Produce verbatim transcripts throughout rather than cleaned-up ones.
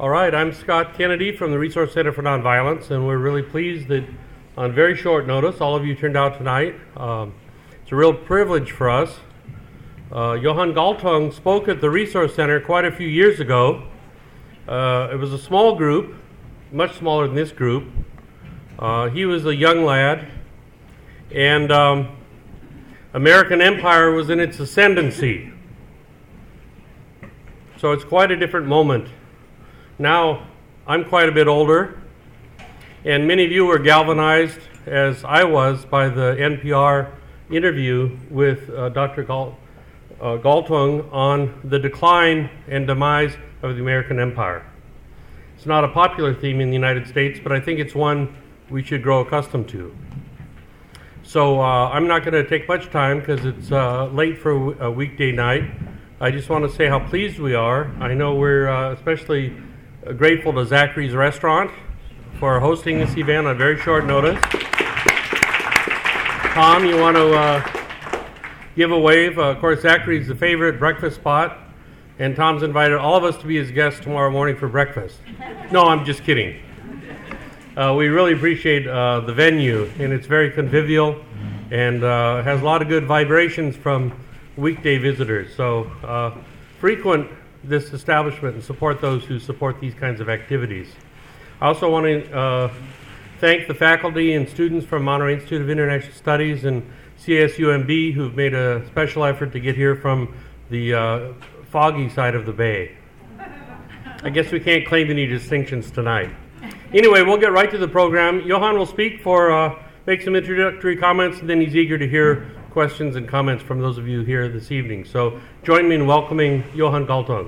All right, I'm Scott Kennedy from the Resource Center for Nonviolence, and we're really pleased that on very short notice all of you turned out tonight. Um, it's a real privilege for us. Uh, Johan Galtung spoke at the Resource Center quite a few years ago. Uh, it was a small group, much smaller than this group. Uh, he was a young lad, and um, American empire was in its ascendancy. So it's quite a different moment. Now, I'm quite a bit older, and many of you were galvanized, as I was, by the N P R interview with uh, Doctor Gal- uh, Galtung on the decline and demise of the American empire. It's not a popular theme in the United States, but I think it's one we should grow accustomed to. So uh, I'm not going to take much time because it's uh, late for a, w- a weekday night. I just want to say how pleased we are. I know we're uh, especially grateful to Zachary's Restaurant for hosting this event on very short notice. Tom, you want to uh, give a wave? Uh, of course, Zachary's the favorite breakfast spot, and Tom's invited all of us to be his guests tomorrow morning for breakfast. No, I'm just kidding. Uh, we really appreciate uh, the venue, and it's very convivial and uh, has a lot of good vibrations from weekday visitors. So uh, frequent this establishment and support those who support these kinds of activities. I also want to uh, thank the faculty and students from Monterey Institute of International Studies and C S U M B who've made a special effort to get here from the uh, foggy side of the bay. I guess we can't claim any distinctions tonight. Anyway, we'll get right to the program. Johan will speak for, uh, make some introductory comments, and then he's eager to hear questions and comments from those of you here this evening. So join me in welcoming Johan Galtung.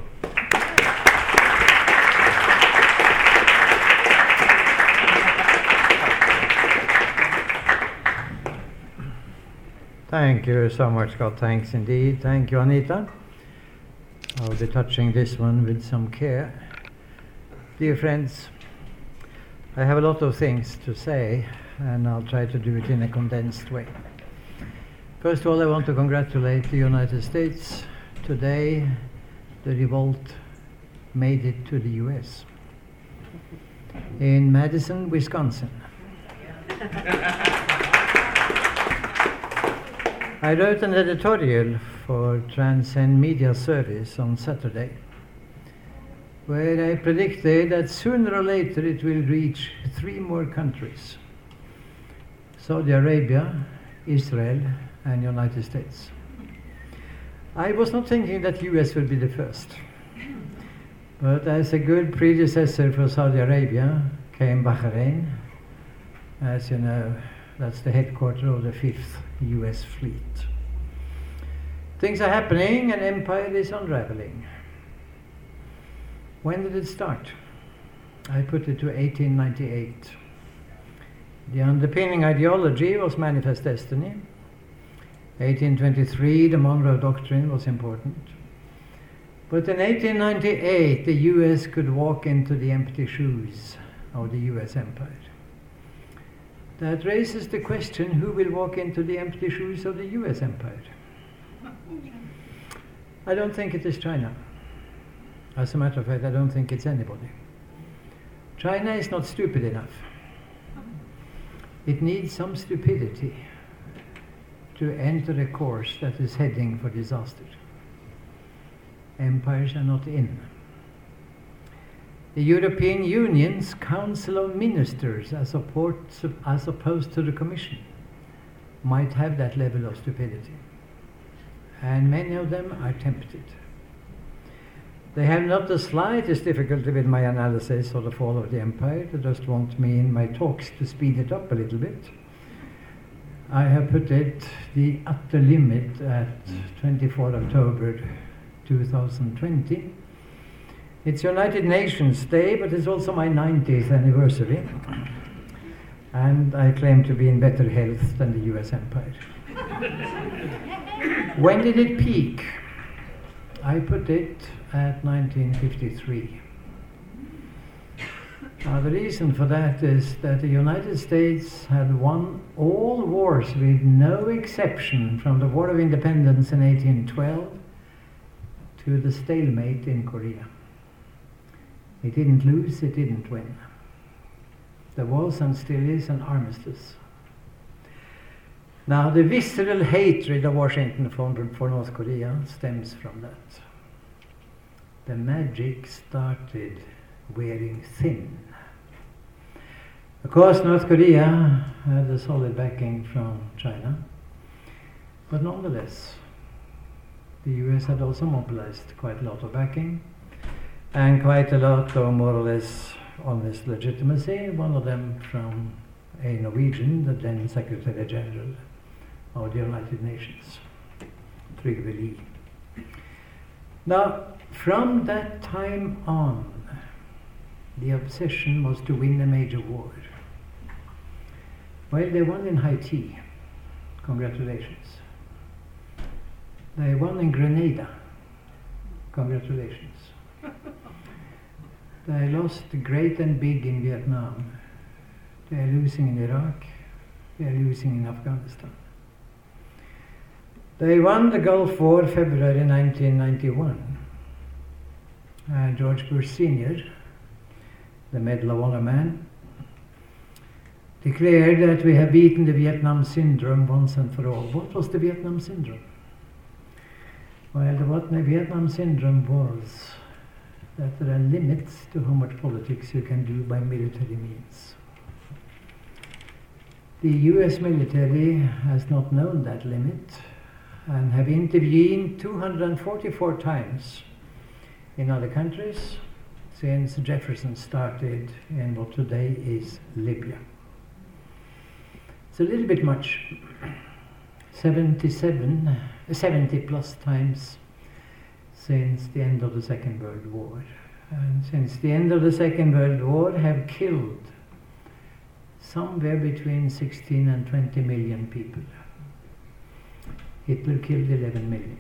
Thank you so much, Scott. Thanks indeed. Thank you, Anita. I'll be touching this one with some care. Dear friends, I have a lot of things to say, and I'll try to do it in a condensed way. First of all, I want to congratulate the United States. Today, the revolt made it to the U S in Madison, Wisconsin. I wrote an editorial for Transcend Media Service on Saturday, where I predicted that sooner or later it will reach three more countries: Saudi Arabia, Israel, and United States. I was not thinking that U S would be the first, but as a good predecessor for Saudi Arabia came Bahrain. As you know, that's the headquarters of the fifth U S fleet. Things are happening and empire is unraveling. When did it start? I put it to eighteen ninety-eight. The underpinning ideology was Manifest Destiny. eighteen twenty-three, the Monroe Doctrine was important. But in eighteen ninety-eight, the U S could walk into the empty shoes of the U S empire. That raises the question, who will walk into the empty shoes of the U S empire? I don't think it is China. As a matter of fact, I don't think it's anybody. China is not stupid enough. It needs some stupidity to enter a course that is heading for disaster. Empires are not in. The European Union's Council of Ministers, as, support, as opposed to the Commission, might have that level of stupidity. And many of them are tempted. They have not the slightest difficulty with my analysis of the fall of the empire. They just want me in my talks to speed it up a little bit. I have put it, the upper limit, at twenty-fourth of October two thousand twenty. It's United Nations Day, but it's also my ninetieth anniversary. And I claim to be in better health than the U S empire. When did it peak? I put it at nineteen fifty-three. Now, the reason for that is that the United States had won all wars with no exception, from the War of Independence in eighteen twelve to the stalemate in Korea. It didn't lose, it didn't win. There was and still is an armistice. Now, the visceral hatred of Washington for, for North Korea stems from that. The magic started wearing thin. Of course, North Korea had a solid backing from China, but nonetheless, the U S had also mobilized quite a lot of backing, and quite a lot of more or less honest legitimacy, one of them from a Norwegian, the then Secretary General of the United Nations, Trygve Lie. Now, from that time on, the obsession was to win a major war. Well, they won in Haiti. Congratulations. They won in Grenada. Congratulations. They lost great and big in Vietnam. They are losing in Iraq. They are losing in Afghanistan. They won the Gulf War February nineteen ninety-one. Uh, George Bush Senior, the Medal of Honor man, declared that we have beaten the Vietnam Syndrome once and for all. What was the Vietnam Syndrome? Well, what the Vietnam Syndrome was that there are limits to how much politics you can do by military means. The U S military has not known that limit and have intervened two hundred forty-four times in other countries since Jefferson started in what today is Libya. It's a little bit much. seventy-seven, seventy plus times since the end of the Second World War. And since the end of the Second World War have killed somewhere between sixteen and twenty million people. Hitler killed eleven million.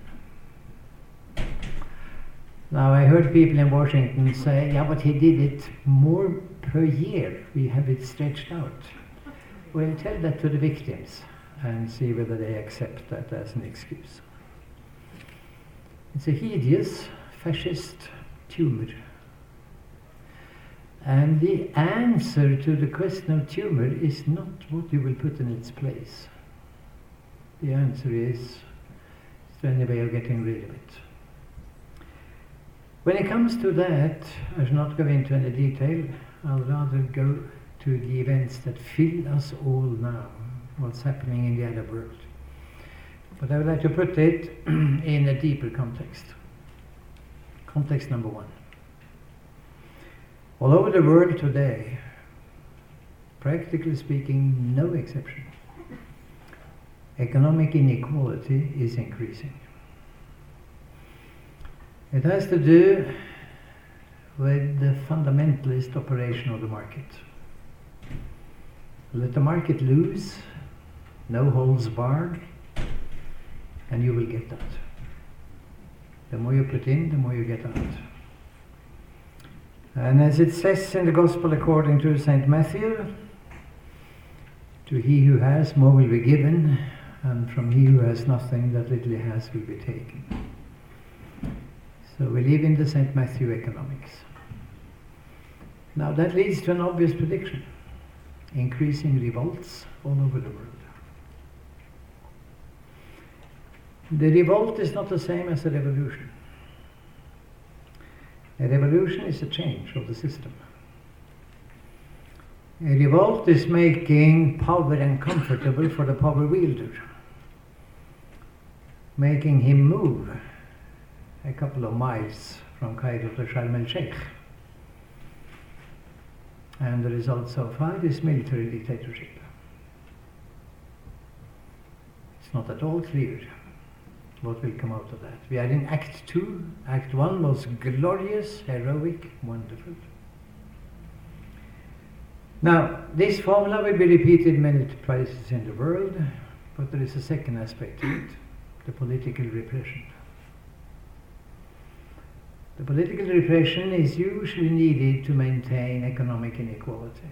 Now, I heard people in Washington say, yeah, but he did it more per year. We have it stretched out. Well, tell that to the victims and see whether they accept that as an excuse. It's a hideous fascist tumor. And the answer to the question of tumor is not what you will put in its place. The answer is, is there any way of getting rid of it? When it comes to that, I shall not go into any detail. I'll rather go to the events that fill us all now, what's happening in the other world. But I would like to put it in a deeper context. Context number one. All over the world today, practically speaking, no exception, economic inequality is increasing. It has to do with the fundamentalist operation of the market. Let the market loose, no holds barred, and you will get that. The more you put in, the more you get out. And as it says in the Gospel according to Saint Matthew, to he who has, more will be given, and from he who has nothing, that little he has will be taken. So we live in the Saint Matthew economics. Now that leads to an obvious prediction. Increasing revolts all over the world. The revolt is not the same as a revolution. A revolution is a change of the system. A revolt is making power uncomfortable for the power wielder, making him move a couple of miles from Cairo to Sharm el-Sheikh. And the result so far is military dictatorship. It's not at all clear what will come out of that. We are in Act Two. Act One was glorious, heroic, wonderful. Now, this formula will be repeated many places in the world, but there is a second aspect to it, the political repression. The political repression is usually needed to maintain economic inequality.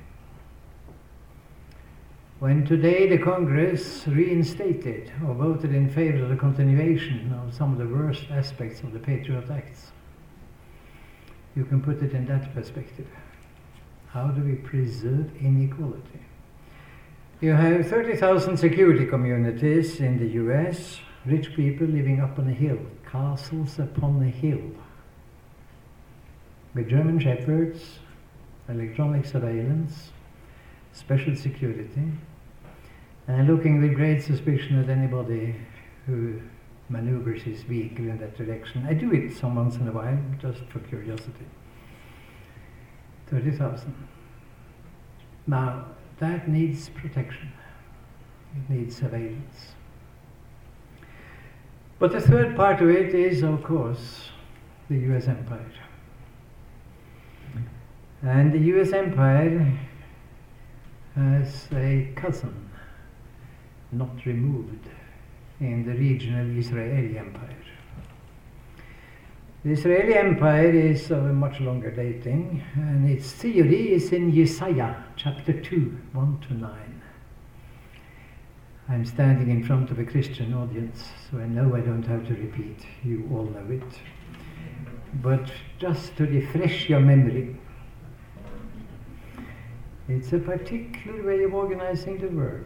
When today the Congress reinstated or voted in favor of the continuation of some of the worst aspects of the Patriot Acts, You can put it in that perspective. How do we preserve inequality? You have thirty thousand security communities in the U S, rich people living up on a hill, castles upon a hill, with German shepherds, electronic surveillance, special security, and looking with great suspicion at anybody who maneuvers his vehicle in that direction. I do it some once in a while, just for curiosity. thirty thousand. Now, that needs protection. It needs surveillance. But the third part of it is, of course, the U S empire. And the U S empire has a cousin, not removed, in the regional Israeli empire. The Israeli empire is of a much longer dating, and its theory is in Yesaya chapter two, one to nine. I'm standing in front of a Christian audience, so I know I don't have to repeat. You all know it. But just to refresh your memory, it's a particular way of organizing the world,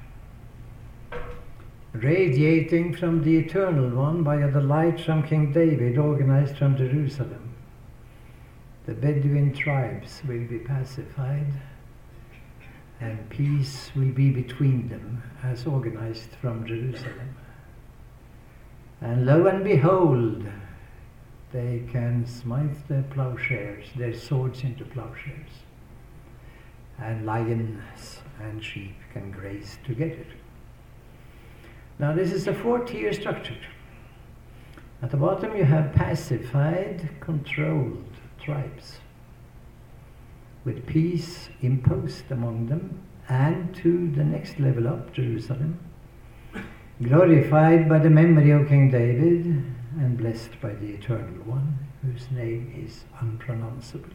radiating from the Eternal One via the light from King David, organized from Jerusalem. The Bedouin tribes will be pacified, and peace will be between them, as organized from Jerusalem. And lo and behold, they can smite their plowshares, their swords into plowshares, and lions and sheep can graze together. Now this is a four-tier structure. At the bottom you have pacified, controlled tribes, with peace imposed among them, and to the next level up, Jerusalem, glorified by the memory of King David, and blessed by the Eternal One, whose name is unpronounceable.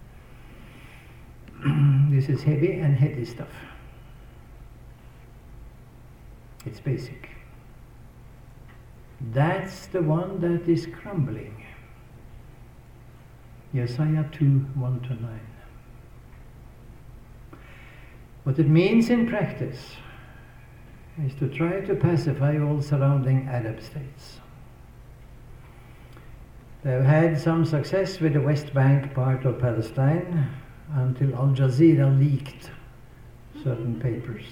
This is heavy and heady stuff. It's basic. That's the one that is crumbling. Yesaya two, one to nine. What it means in practice is to try to pacify all surrounding Arab states. They've had some success with the West Bank part of Palestine until Al Jazeera leaked certain papers.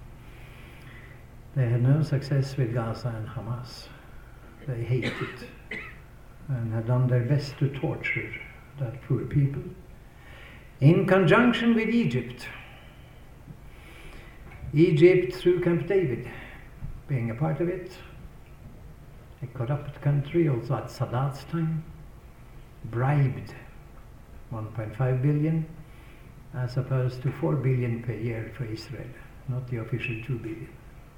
They had no success with Gaza and Hamas. They hate it and have done their best to torture that poor people, in conjunction with Egypt. Egypt, through Camp David, being a part of it, a corrupt country also at Sadat's time, bribed one point five billion as opposed to four billion per year for Israel, not the official two billion.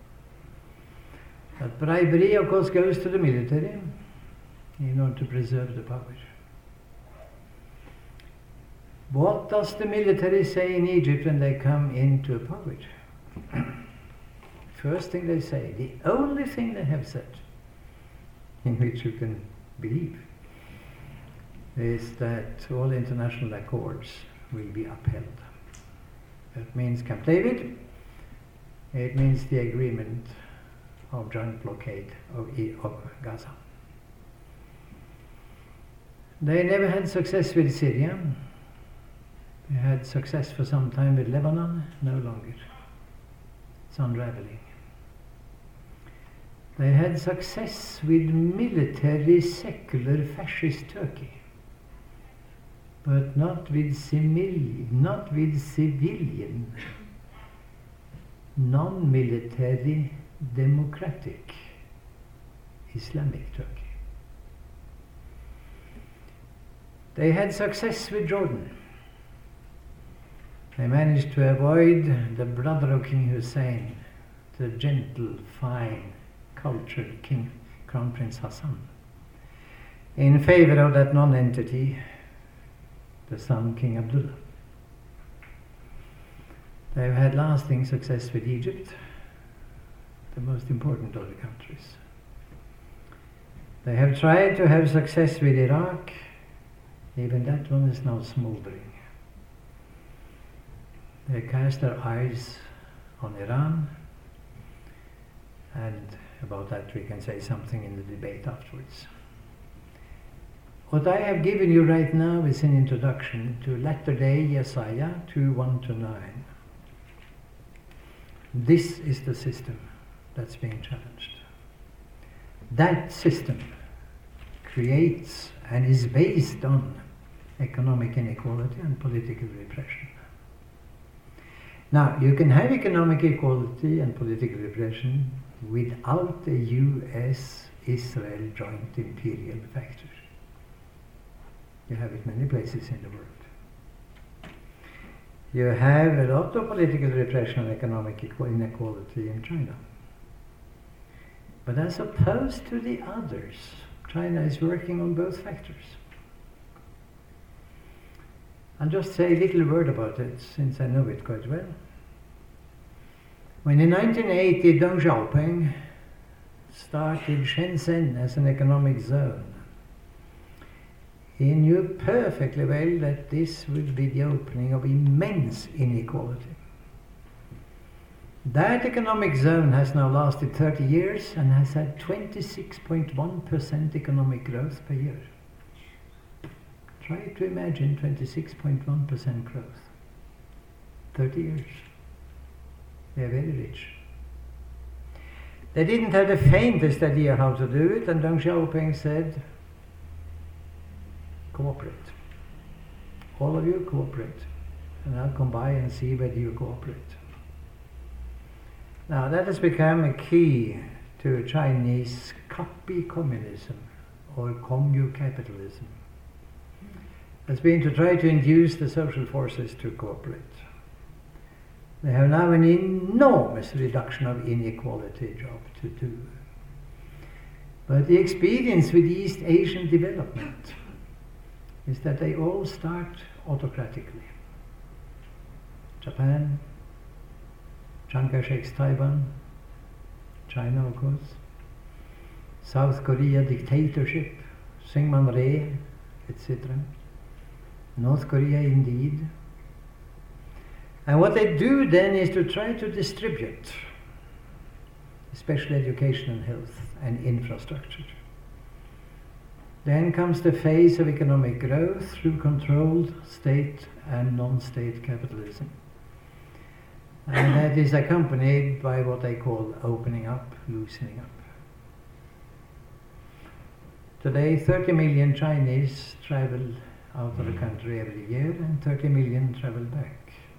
But bribery, of course, goes to the military in order to preserve the power. What does the military say in Egypt when they come into power? First thing they say, the only thing they have said, in which you can believe, is that all international accords will be upheld. That means Camp David, it means the agreement of joint blockade of, of Gaza. They never had success with Syria. They had success for some time with Lebanon, no longer. It's unraveling. They had success with military, secular, fascist Turkey, but not with civilian, not with civilian, non-military, democratic Islamic Turkey. They had success with Jordan. They managed to avoid the brother of King Hussein, the gentle, fine, cultured King, Crown Prince Hassan, in favor of that non-entity, the son King Abdullah. They've had lasting success with Egypt, the most important of the countries. They have tried to have success with Iraq, Even that one is now smoldering. They cast their eyes on Iran, and about that we can say something in the debate afterwards. What I have given you right now is an introduction to latter-day Yesaya two one to nine. This is the system that's being challenged. That system creates and is based on economic inequality and political repression. Now, you can have economic equality and political repression without a U S Israel joint imperial factor. You have it many places in the world. You have a lot of political repression and economic inequality in China. But as opposed to the others, China is working on both factors. I'll just say a little word about it, since I know it quite well. When in nineteen eighty Deng Xiaoping started Shenzhen as an economic zone, he knew perfectly well that this would be the opening of immense inequality. That economic zone has now lasted thirty years and has had twenty-six point one percent economic growth per year. Try to imagine twenty-six point one percent growth. thirty years. They are very rich. They didn't have the faintest idea how to do it, and Deng Xiaoping said, cooperate. All of you cooperate. And I'll come by and see whether you cooperate. Now that has become a key to Chinese copy communism or commu capitalism. Has been to try to induce the social forces to cooperate. They have now an enormous reduction of inequality job to do. But the experience with East Asian development is that they all start autocratically. Japan, Chiang Kai-shek's Taiwan, China of course, South Korea dictatorship, Syngman Rhee, et cetera. North Korea indeed. And what they do then is to try to distribute, especially education and health and infrastructure. Then comes the phase of economic growth through controlled state and non-state capitalism. And that is accompanied by what they call opening up, loosening up. Today, thirty million Chinese travel out of the country every year, and thirty million travel back.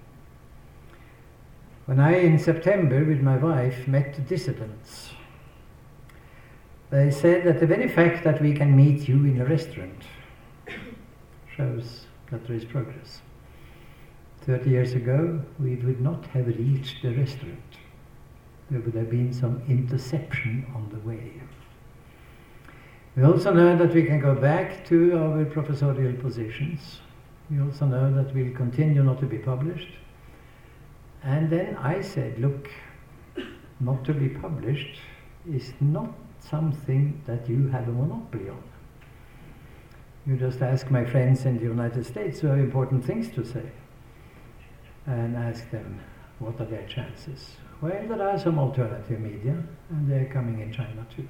When I, in September, with my wife, met dissidents, they said that the very fact that we can meet you in a restaurant shows that there is progress. Thirty years ago, we would not have reached the restaurant. There would have been some interception on the way. We also know that we can go back to our professorial positions. We also know that we'll continue not to be published. And then I said, look, not to be published is not something that you have a monopoly on. You just ask my friends in the United States who have important things to say and ask them what are their chances. Well, there are some alternative media, and they're coming in China too.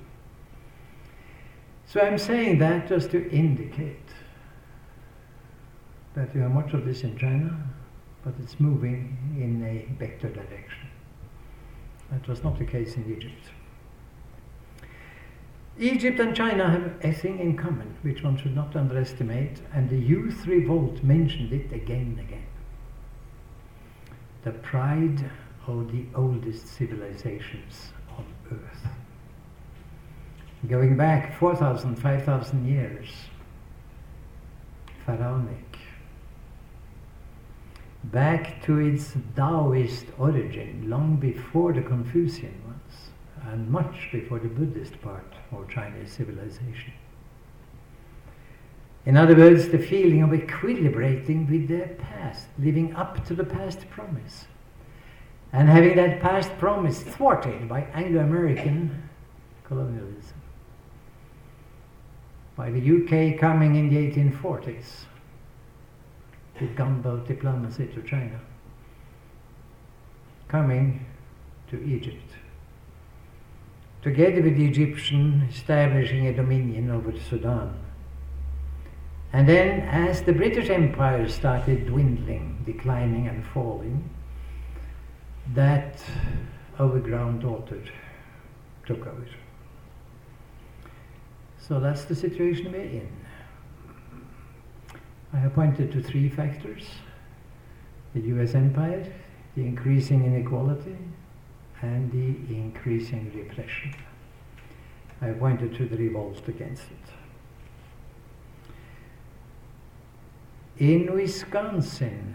So I'm saying that just to indicate that you have much of this in China, but it's moving in a better direction. That was not the case in Egypt. Egypt and China have a thing in common, which one should not underestimate, and the Youth Revolt mentioned it again and again. The pride of the oldest civilizations on earth. Going back four thousand, five thousand years, Pharaonic, back to its Taoist origin, long before the Confucian ones, and much before the Buddhist part of Chinese civilization. In other words, the feeling of equilibrating with their past, living up to the past promise, and having that past promise thwarted by Anglo-American colonialism. By the U K coming in the eighteen forties the gunboat diplomacy to China, coming to Egypt, together with the Egyptian establishing a dominion over Sudan. And then, as the British Empire started dwindling, declining and falling, that overgrown daughter took over. So that's the situation we're in. I have pointed to three factors: the U S empire, the increasing inequality, and the increasing repression. I have pointed to the revolt against it. In Wisconsin,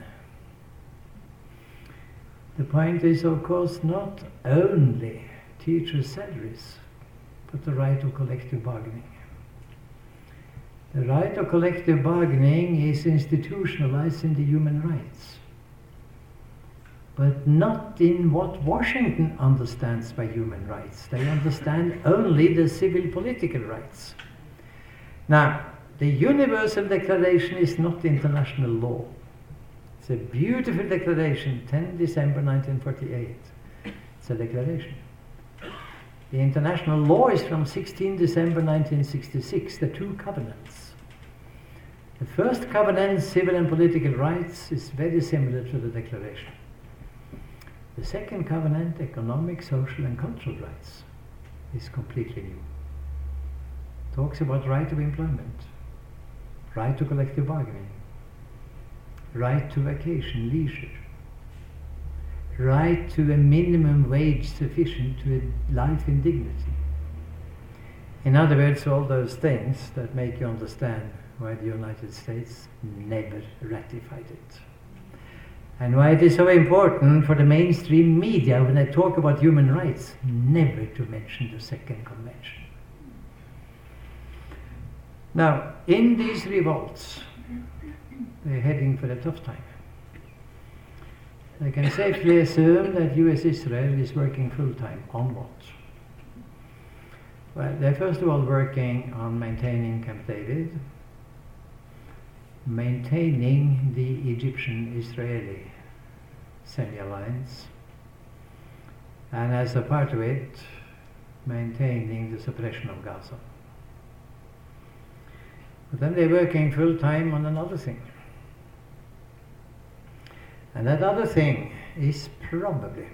the point is, of course, not only teachers' salaries, but the right of collective bargaining. The right of collective bargaining is institutionalized in the human rights, but not in what Washington understands by human rights. They understand only the civil political rights. Now, the Universal Declaration is not international law. It's a beautiful declaration, the tenth of December nineteen forty-eight. It's a declaration. The international law is from the sixteenth of December nineteen sixty-six, the two covenants. The first covenant, civil and political rights, is very similar to the declaration. The second covenant, economic, social and cultural rights, is completely new. Talks about right of employment, right to collective bargaining, right to vacation, leisure, right to a minimum wage sufficient to a life in dignity. In other words, all those things that make you understand why the United States never ratified it. And why it is so important for the mainstream media, when they talk about human rights, never to mention the Second Convention. Now, in these revolts, they're heading for a tough time. I can safely assume that U S Israel is working full-time. On what? Well, they're first of all working on maintaining Camp David, maintaining the Egyptian-Israeli semi-alliance, and as a part of it, maintaining the suppression of Gaza. But then they're working full-time on another thing. And that other thing is probably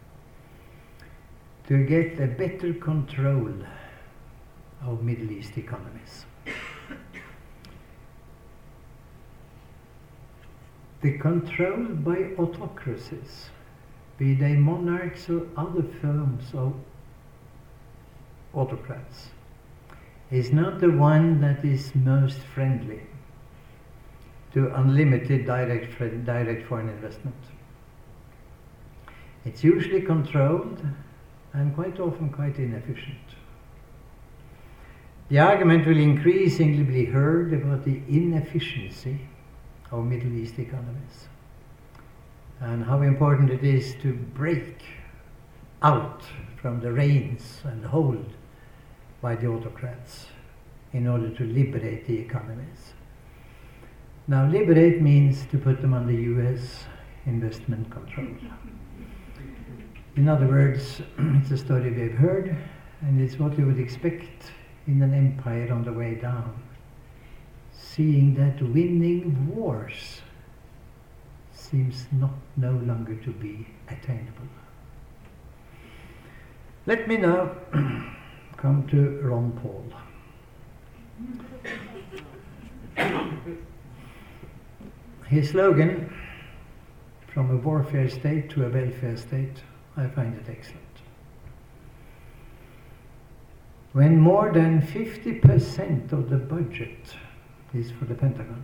to get a better control of Middle East economies. The control by autocracies, be they monarchs or other forms of autocrats, is not the one that is most friendly to unlimited direct, direct foreign investment. It's usually controlled and quite often quite inefficient. The argument will increasingly be heard about the inefficiency of Middle East economies and how important it is to break out from the reins and hold by the autocrats in order to liberate the economies. Now, liberate means to put them under U S investment control. In other words, it's a story we've heard, and it's what you would expect in an empire on the way down, seeing that winning wars seems not no longer to be attainable. Let me now come to Ron Paul. His slogan, "From a warfare state to a welfare state," I find it excellent. When more than fifty percent of the budget is for the Pentagon,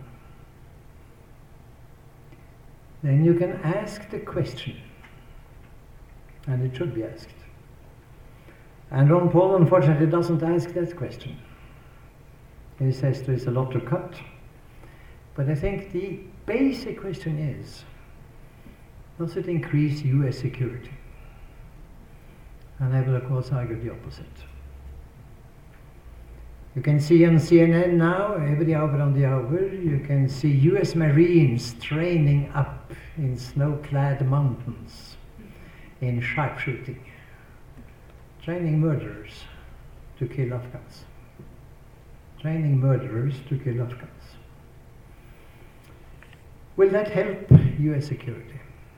then you can ask the question, and it should be asked. And Ron Paul, unfortunately, doesn't ask that question. He says there is a lot to cut, but I think the basic question is, does it increase U S security? And I will, of course, argue the opposite. You can see on C N N now, every hour on the hour, you can see U S Marines training up in snow-clad mountains in sharpshooting, training murderers to kill Afghans. Training murderers to kill Afghans. Will that help U S security?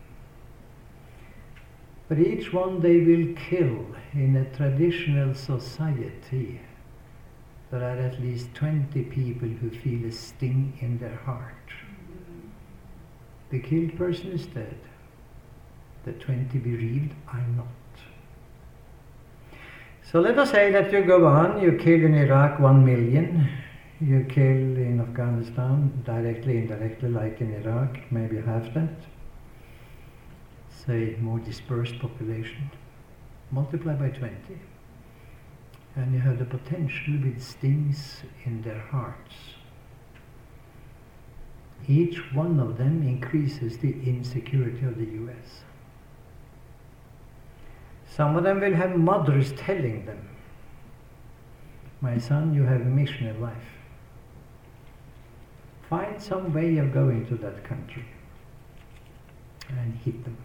But each one they will kill in a traditional society, there are at least twenty people who feel a sting in their heart. The killed person is dead. The twenty bereaved are not. So let us say that you go on, you kill in Iraq one million, you kill in Afghanistan, directly, indirectly, like in Iraq, maybe half that. Say more dispersed population. Multiply by twenty. And you have the potential with stings in their hearts. Each one of them increases the insecurity of the U S. Some of them will have mothers telling them, my son, you have a mission in life. Find some way of going to that country and hit them.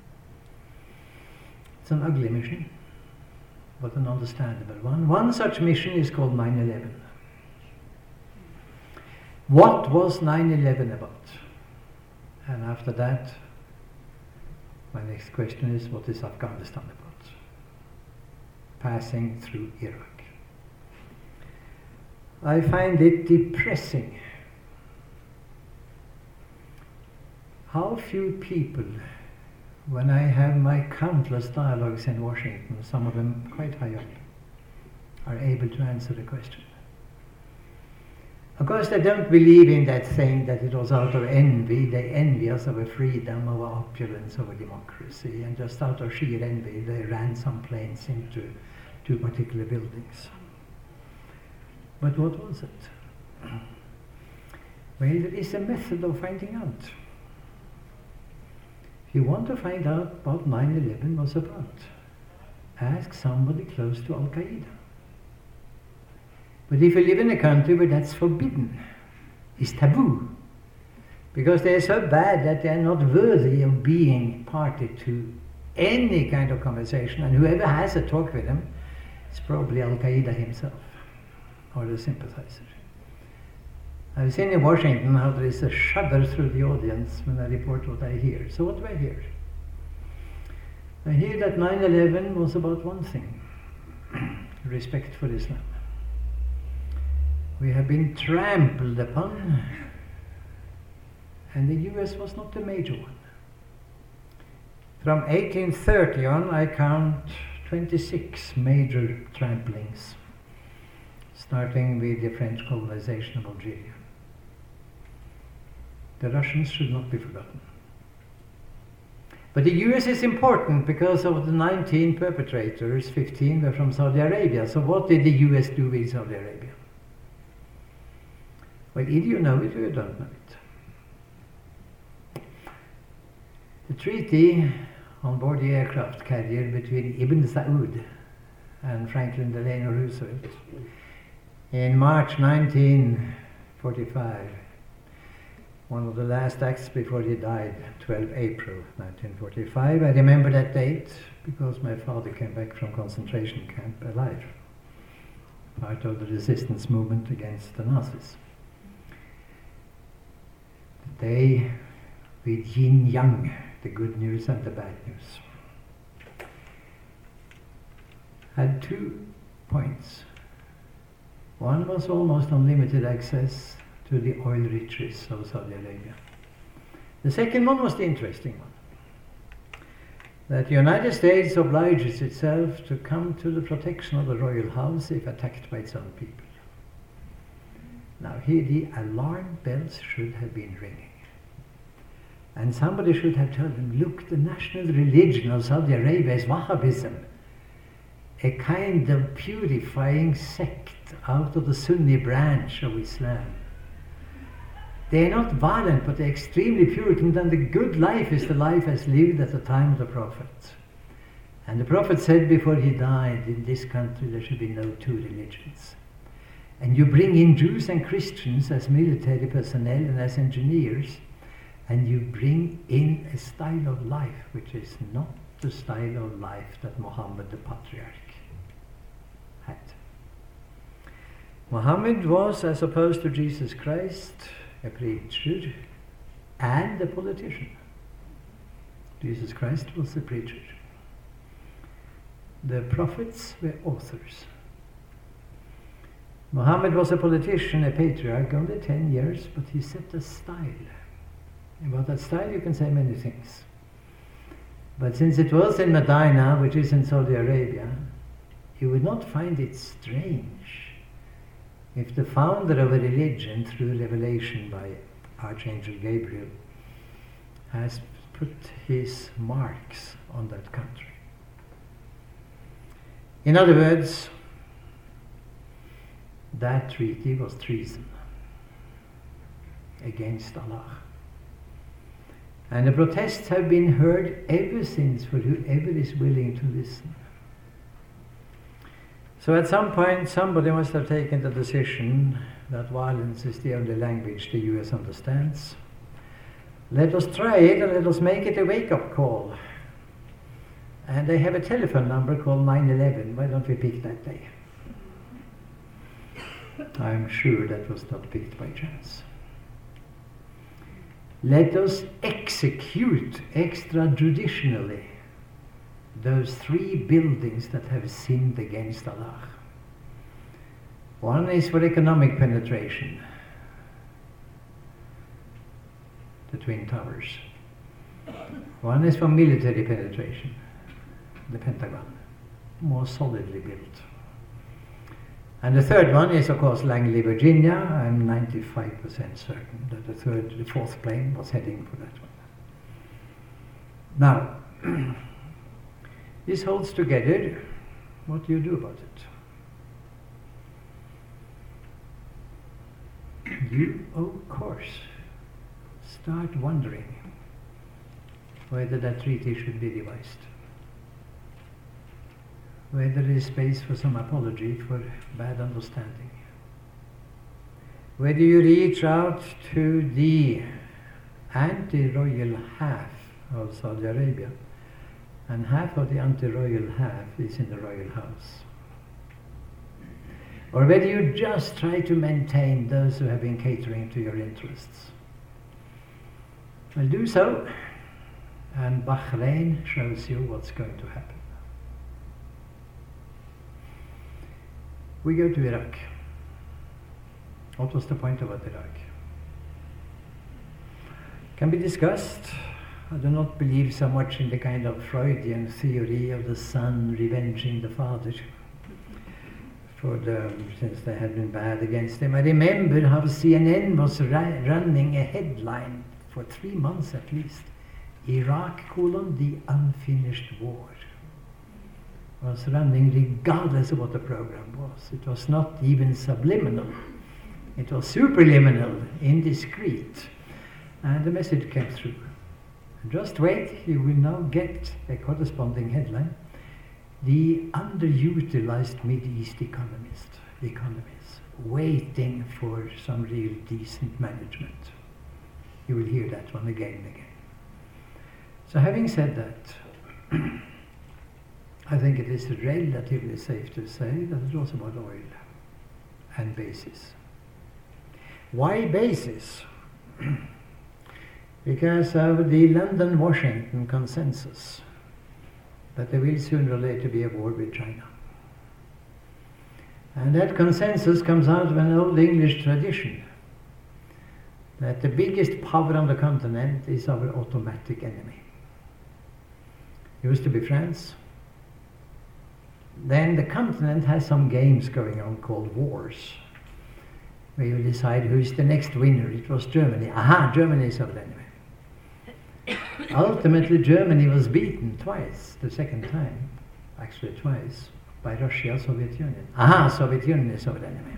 It's an ugly mission, but an understandable one. One such mission is called nine eleven. What was nine eleven about? And after that, my next question is, what is Afghanistan about? Passing through Iraq. I find it depressing how few people, when I have my countless dialogues in Washington, some of them quite high up, are able to answer the question. Of course, they don't believe in that thing that it was out of envy. They envy us of our freedom, of our opulence, of our democracy, and just out of sheer envy, they ran some planes into two particular buildings. But what was it? Well, there is a method of finding out. If you want to find out what nine eleven was about, ask somebody close to Al-Qaeda. But if you live in a country where that's forbidden, it's taboo, because they're so bad that they're not worthy of being party to any kind of conversation, and whoever has a talk with them is probably Al-Qaeda himself, or the sympathizer. I've seen in Washington how there is a shudder through the audience when I report what I hear. So what do I hear? I hear that nine eleven was about one thing, respect for Islam. We have been trampled upon, and the U S was not the major one. From eighteen thirty on, I count twenty-six major tramplings, starting with the French colonization of Algeria. The Russians should not be forgotten. But the U S is important because of the nineteen perpetrators, fifteen were from Saudi Arabia. So what did the U S do with Saudi Arabia? Well, either you know it or you don't know it. The treaty on board the aircraft carrier between Ibn Saud and Franklin Delano Roosevelt in March nineteen forty-five, one of the last acts before he died, twelve April nineteen forty-five. I remember that date because my father came back from concentration camp alive, part of the resistance movement against the Nazis. The day with yin-yang, the good news and the bad news, had two points. One was almost unlimited access to the oil riches of Saudi Arabia. The second one was the interesting one, that the United States obliges itself to come to the protection of the royal house if attacked by its own people. Now here the alarm bells should have been ringing. And somebody should have told them, look, the national religion of Saudi Arabia is Wahhabism, a kind of purifying sect out of the Sunni branch of Islam. They are not violent, but they're extremely Puritan, and the good life is the life as lived at the time of the Prophet. And the Prophet said before he died, in this country there should be no two religions. and you bring in Jews and Christians as military personnel and as engineers, and you bring in a style of life which is not the style of life that Muhammad the Patriarch had. Muhammad was, as opposed to Jesus Christ, a preacher and a politician. Jesus Christ was a preacher. The prophets were authors. Muhammad was a politician, a patriarch, only ten years, but he set a style. About that style you can say many things. But since it was in Medina, which is in Saudi Arabia, you would not find it strange if the founder of a religion, through revelation by Archangel Gabriel, has put his marks on that country. In other words, that treaty was treason against Allah. And the protests have been heard ever since for whoever is willing to listen. So at some point somebody must have taken the decision that violence is the only language the U S understands. Let us try it and let us make it a wake-up call. And they have a telephone number called nine eleven. Why don't we pick that day? I'm sure that was not picked by chance. Let us execute extrajudicially those three buildings that have sinned against Allah. One is for economic penetration, the Twin Towers. One is for military penetration, the Pentagon, more solidly built. And the third one is, of course, Langley, Virginia. I'm ninety-five percent certain that the third, the fourth plane was heading for that one. Now, this holds together. What do you do about it? You, of course, start wondering whether that treaty should be revised, whether there is space for some apology for bad understanding, whether you reach out to the anti-royal half of Saudi Arabia, and half of the anti-royal half is in the royal house, or whether you just try to maintain those who have been catering to your interests. Well, do so, and Bahrain shows you what's going to happen. We go to Iraq. What was the point about Iraq? Can be discussed. I do not believe so much in the kind of Freudian theory of the son revenging the father for the, since they had been bad against him. I remember how C N N was ra- running a headline for three months at least. Iraq, colon, the unfinished war. Was running regardless of what the program was. It was not even subliminal. It was superliminal, indiscreet. And the message came through. Just wait, you will now get a corresponding headline. The underutilized Mideast economist, economies, waiting for some real decent management. You will hear that one again and again. So having said that, I think it is relatively safe to say that it was about oil and basis. Why basis? Because of the London-Washington consensus that there will sooner or later be a war with China. And that consensus comes out of an old English tradition that the biggest power on the continent is our automatic enemy. It used to be France. Then the continent has some games going on called wars, where you decide who's the next winner. It was Germany. Aha, Germany is our enemy. Ultimately, Germany was beaten twice, the second time, actually twice, by Russia, Soviet Union. Aha, Soviet Union is our enemy.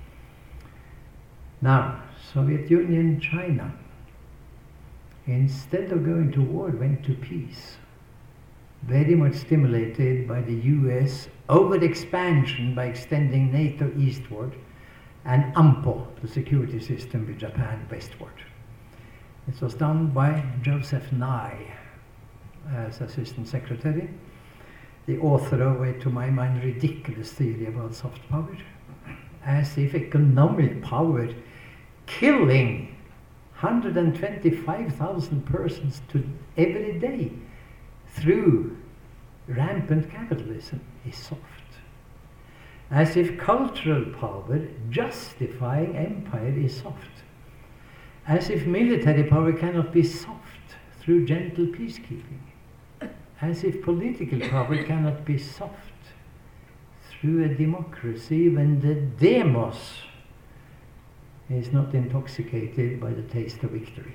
Now, Soviet Union, China, instead of going to war, went to peace. Very much stimulated by the U S over-expansion by extending NATO eastward and AMPO, the security system with Japan westward. It was done by Joseph Nye as Assistant Secretary, the author of a, to my mind, ridiculous theory about soft power, as if economic power killing one hundred twenty-five thousand persons to every day through rampant capitalism is soft. As if cultural power justifying empire is soft. As if military power cannot be soft through gentle peacekeeping. As if political power cannot be soft through a democracy when the demos is not intoxicated by the taste of victory.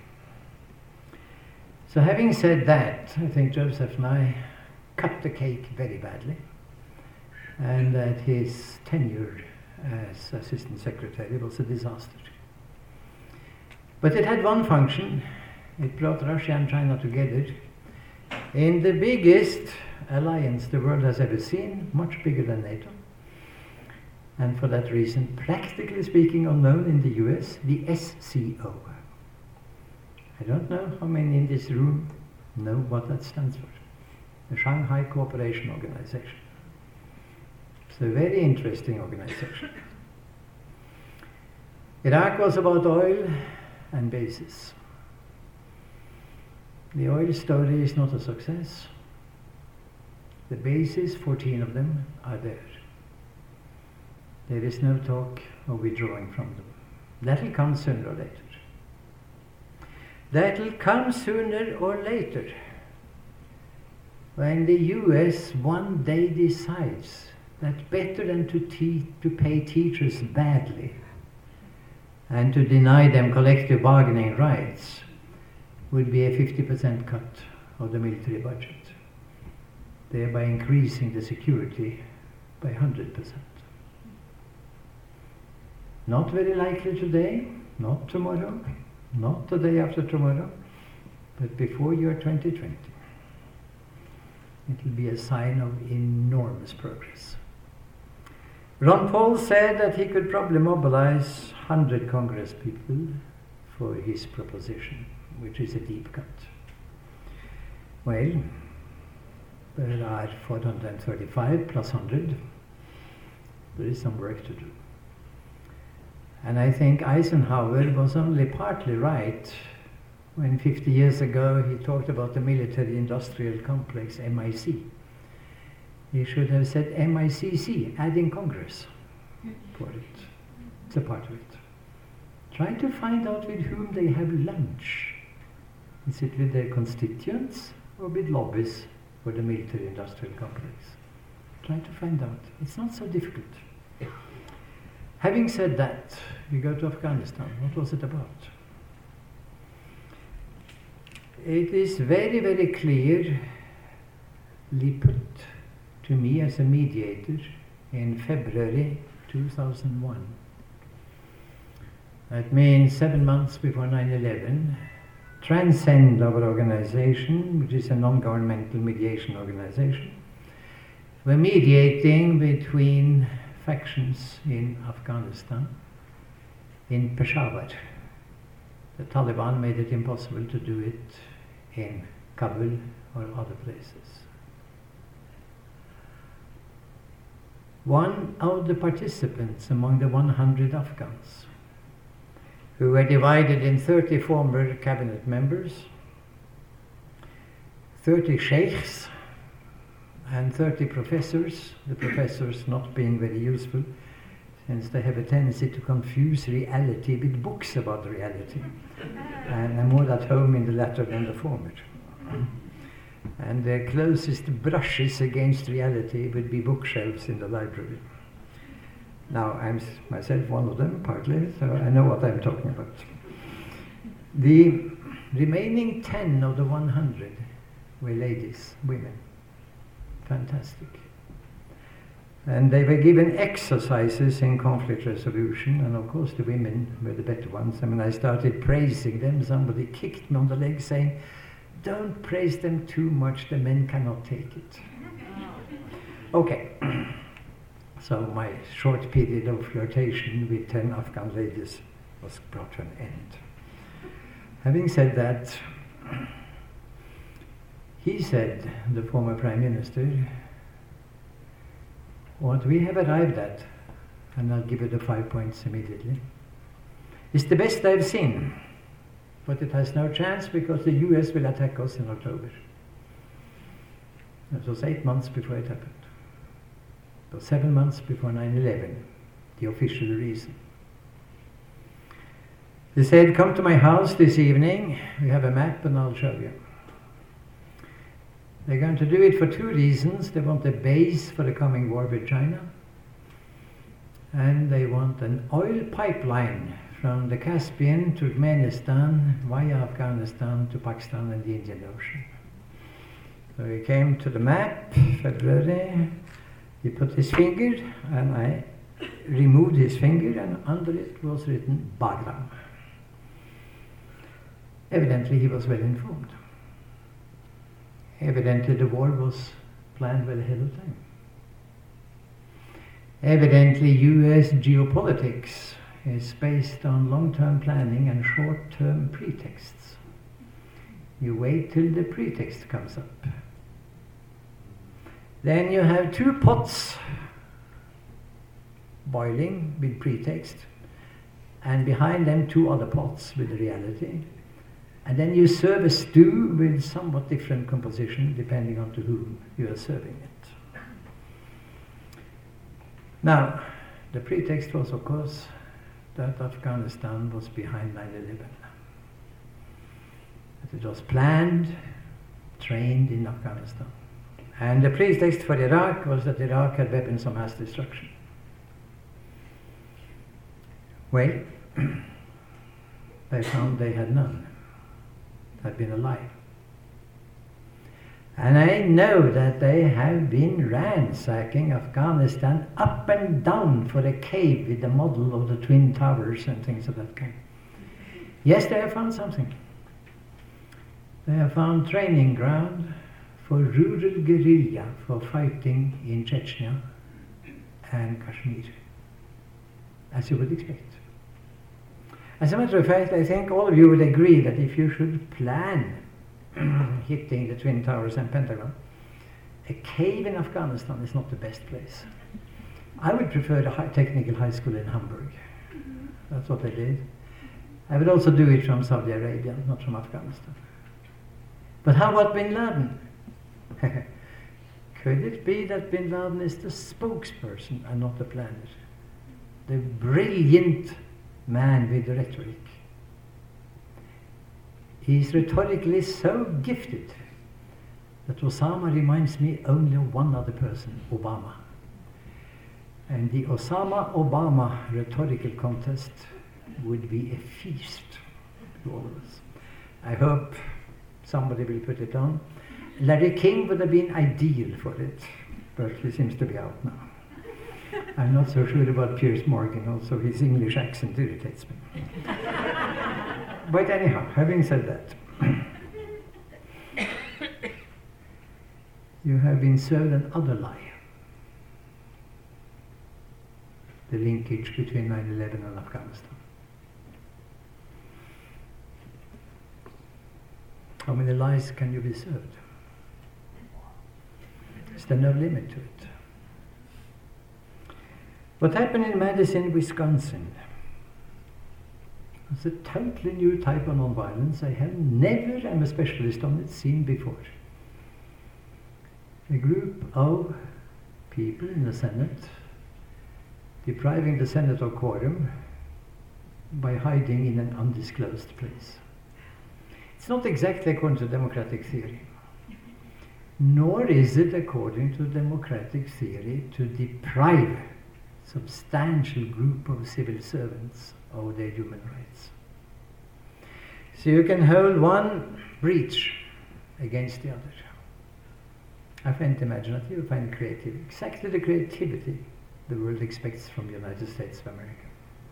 So having said that, I think Joseph Nye cut the cake very badly, and that his tenure as Assistant Secretary was a disaster. But it had one function. It brought Russia and China together in the biggest alliance the world has ever seen, much bigger than NATO. And for that reason, practically speaking, unknown in the U S, the S C O. I don't know how many in this room know what that stands for. The Shanghai Cooperation Organization. It's a very interesting organization. Iraq was about oil and bases. The oil story is not a success. The bases, fourteen of them, are there. There is no talk of withdrawing from them. That'll come sooner or later. That'll come sooner or later when the U S one day decides that better than to, te- to pay teachers badly and to deny them collective bargaining rights would be a fifty percent cut of the military budget, thereby increasing the security by one hundred percent. Not very likely today, not tomorrow, not the day after tomorrow, but before year twenty twenty. It will be a sign of enormous progress. Ron Paul said that he could probably mobilize one hundred Congress people for his proposition, which is a deep cut. Well, there are four hundred thirty-five plus one hundred. There is some work to do. And I think Eisenhower was only partly right when fifty years ago he talked about the military-industrial complex, M I C. He should have said M I C C, adding Congress for it. It's a part of it. Try to find out with whom they have lunch. Is it with their constituents or with lobbies for the military-industrial complex? Try to find out. It's not so difficult. Having said that, we go to Afghanistan. What was it about? It is very, very clearly put to me as a mediator in February two thousand one. That means seven months before nine eleven, Transcend, our organization, which is a non-governmental mediation organization, we're mediating between factions in Afghanistan, in Peshawar. The Taliban made it impossible to do it in Kabul or other places. One of the participants among the one hundred Afghans, who were divided in thirty former cabinet members, thirty sheikhs, and thirty professors, the professors not being very useful, since they have a tendency to confuse reality with books about reality, and are more at home in the latter than the former. And their closest brushes against reality would be bookshelves in the library. Now, I'm myself one of them, partly, so I know what I'm talking about. The remaining ten of the one hundred were ladies, women. Fantastic. And they were given exercises in conflict resolution, and of course the women were the better ones. And when I started praising them, somebody kicked me on the leg saying, "Don't praise them too much, the men cannot take it." Okay. So my short period of flirtation with ten Afghan ladies was brought to an end. Having said that, he said, the former Prime Minister, what we have arrived at, and I'll give you the five points immediately, is the best I've seen, but it has no chance because the U S will attack us in October. It was eight months before it happened. It was seven months before nine eleven, the official reason. He said, come to my house this evening, we have a map and I'll show you. They're going to do it for two reasons. They want a base for the coming war with China, and they want an oil pipeline from the Caspian, Turkmenistan, via Afghanistan to Pakistan and the Indian Ocean. So he came to the map, February, he put his finger, and I removed his finger, and under it was written Bagram. Evidently he was well informed. Evidently the war was planned well ahead of time. Evidently U S geopolitics is based on long-term planning and short-term pretexts. You wait till the pretext comes up. Then you have two pots boiling with pretext, and behind them two other pots with the reality. And then you serve a stew with somewhat different composition depending on to whom you are serving it. Now, the pretext was, of course, that Afghanistan was behind nine eleven. That it was planned, trained in Afghanistan. And the pretext for Iraq was that Iraq had weapons of mass destruction. Well, they found they had none. Had been a lie. And I know that they have been ransacking Afghanistan up and down for a cave with the model of the Twin Towers and things of that kind. Yes, they have found something. They have found training ground for rural guerrilla for fighting in Chechnya and Kashmir, as you would expect. As a matter of fact, I think all of you would agree that if you should plan hitting the Twin Towers and Pentagon, a cave in Afghanistan is not the best place. I would prefer the high technical high school in Hamburg. That's what I did. I would also do it from Saudi Arabia, not from Afghanistan. But how about Bin Laden? Could it be that Bin Laden is the spokesperson and not the planner? The brilliant man with rhetoric. He's rhetorically so gifted that Osama reminds me only of one other person, Obama. And the Osama-Obama rhetorical contest would be a feast to all of us. I hope somebody will put it on. Larry King would have been ideal for it, but he seems to be out now. I'm not so sure about Piers Morgan, also his English accent irritates me. But anyhow, having said that, you have been served another lie. The linkage between nine eleven and Afghanistan. How many lies can you be served? Is there no limit to it? What happened in Madison, Wisconsin was a totally new type of nonviolence I have never, I'm a specialist on it, seen before. A group of people in the Senate depriving the Senate of quorum by hiding in an undisclosed place. It's not exactly according to democratic theory, nor is it according to democratic theory to deprive substantial group of civil servants of their human rights. So you can hold one breach against the other. I find it imaginative, I find it creative, exactly the creativity the world expects from the United States of America.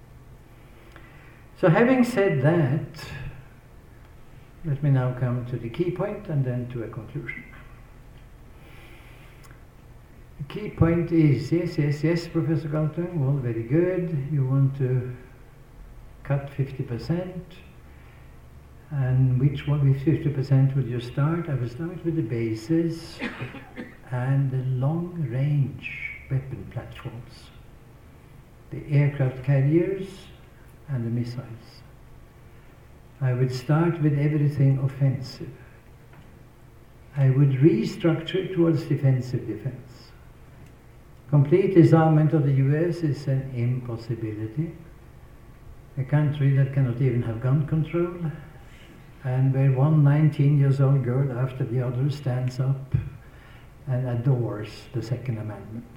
So having said that, let me now come to the key point and then to a conclusion. The key point is, yes, yes, yes, Professor Galtung, well, very good. You want to cut fifty percent. And which one, with fifty percent would you start? I would start with the bases and the long-range weapon platforms, the aircraft carriers and the missiles. I would start with everything offensive. I would restructure towards defensive defense. Complete disarmament of the U S is an impossibility. A country that cannot even have gun control, and where one nineteen years old girl after the other stands up and adores the Second Amendment.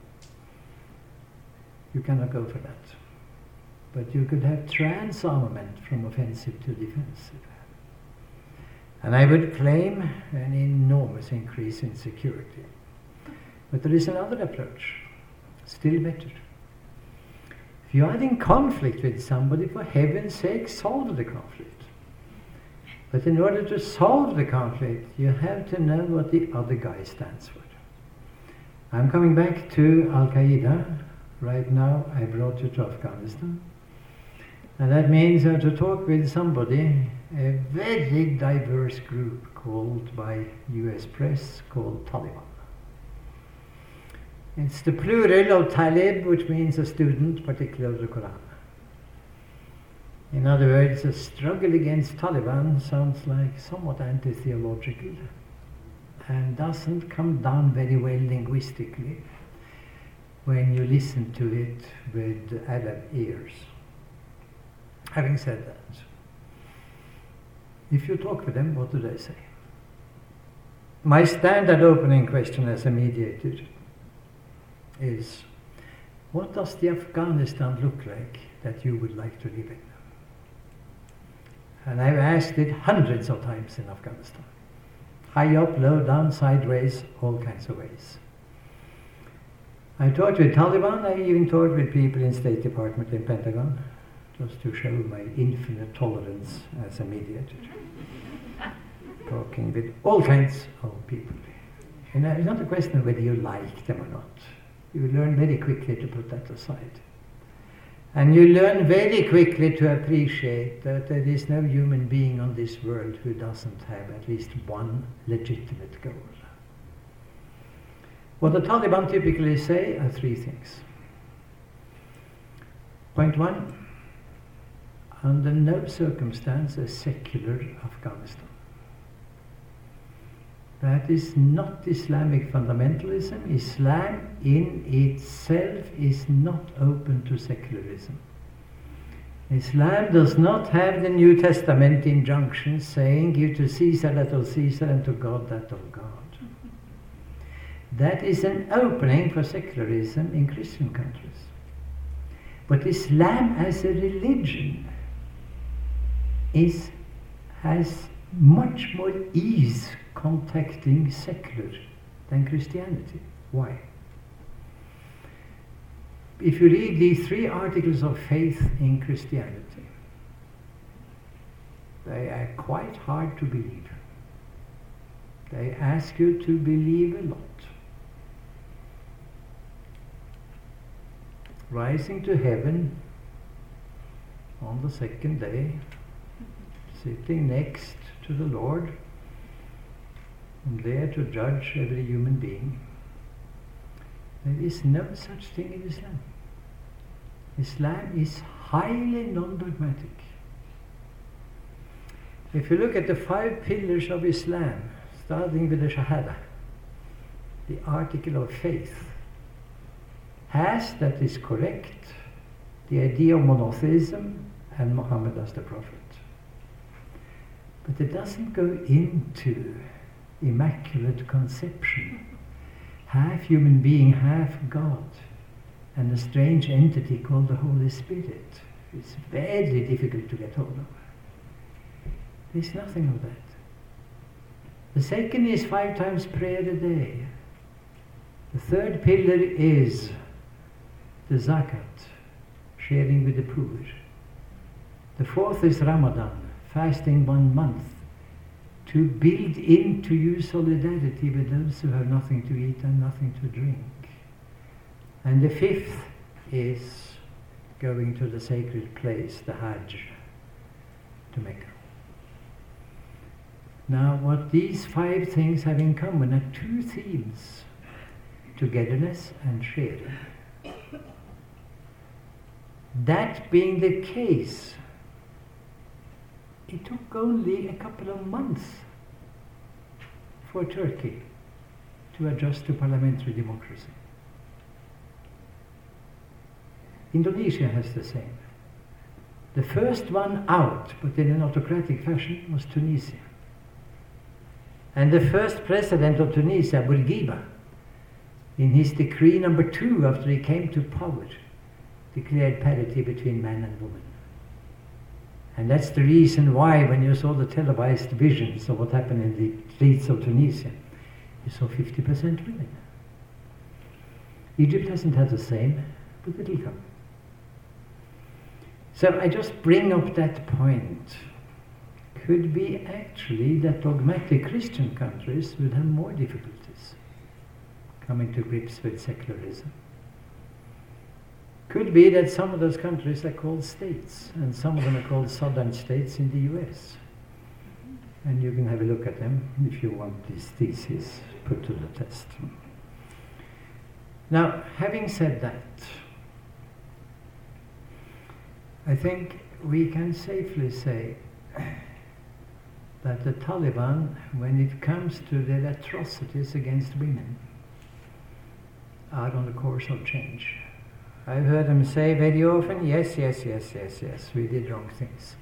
You cannot go for that. But you could have transarmament from offensive to defensive. And I would claim an enormous increase in security. But there is another approach, still better. If you are in conflict with somebody, for heaven's sake, solve the conflict. But in order to solve the conflict, you have to know what the other guy stands for. I'm coming back to Al-Qaeda. Right now, I brought you to Afghanistan. And that means uh, to talk with somebody, a very diverse group called by U S press, called Taliban. It's the plural of Talib, which means a student, particularly of the Quran. In other words, a struggle against Taliban sounds like somewhat anti-theological and doesn't come down very well linguistically when you listen to it with Arab ears. Having said that, if you talk with them, what do they say? My standard opening question as a mediator is, what does the Afghanistan look like that you would like to live in? And I've asked it hundreds of times in Afghanistan. High up, low, down, sideways, all kinds of ways. I talked with Taliban, I even talked with people in State Department and Pentagon, just to show my infinite tolerance as a mediator. Talking with all kinds of people. And it's not a question of whether you like them or not. You learn very quickly to put that aside. And you learn very quickly to appreciate that there is no human being on this world who doesn't have at least one legitimate goal. What the Taliban typically say are three things. Point one, under no circumstance a secular Afghanistan. That is not Islamic fundamentalism. Islam in itself is not open to secularism. Islam does not have the New Testament injunction saying, give to Caesar that of Caesar and to God that of God. That is an opening for secularism in Christian countries. But Islam as a religion is, has much more ease contacting secular than Christianity. Why? If you read the three articles of faith in Christianity, they are quite hard to believe. They ask you to believe a lot. Rising to heaven on the second day, sitting next to the Lord, and there to judge every human being. There is no such thing in Islam. Islam is highly non-dogmatic. If you look at the five pillars of Islam, starting with the Shahada, the article of faith, has, that is correct, the idea of monotheism and Muhammad as the prophet. But it doesn't go into immaculate conception, half human being, half God, and a strange entity called the Holy Spirit. It's very difficult to get hold of. There's nothing of that. The second is five times prayer a day. The third pillar is the zakat, sharing with the poor. The fourth is Ramadan, fasting one month to build into you solidarity with those who have nothing to eat and nothing to drink. And the fifth is going to the sacred place, the Hajj, to Mecca. Now, what these five things have in common are two themes: togetherness and sharing. That being the case, it took only a couple of months for Turkey to adjust to parliamentary democracy. Indonesia has the same. The first one out, but in an autocratic fashion, was Tunisia. And the first president of Tunisia, Bourguiba, in his decree number two after he came to power, declared parity between man and woman. And that's the reason why, when you saw the televised visions of what happened in the streets of Tunisia, you saw fifty percent women. Egypt hasn't had the same, but it'll come. So I just bring up that point. Could be actually that dogmatic Christian countries will have more difficulties coming to grips with secularism. Could be that some of those countries are called states, and some of them are called southern states in the U S. And you can have a look at them if you want this thesis put to the test. Now, having said that, I think we can safely say that the Taliban, when it comes to their atrocities against women, are on the course of change. I've heard them say very often, yes, yes, yes, yes, yes, we did wrong things.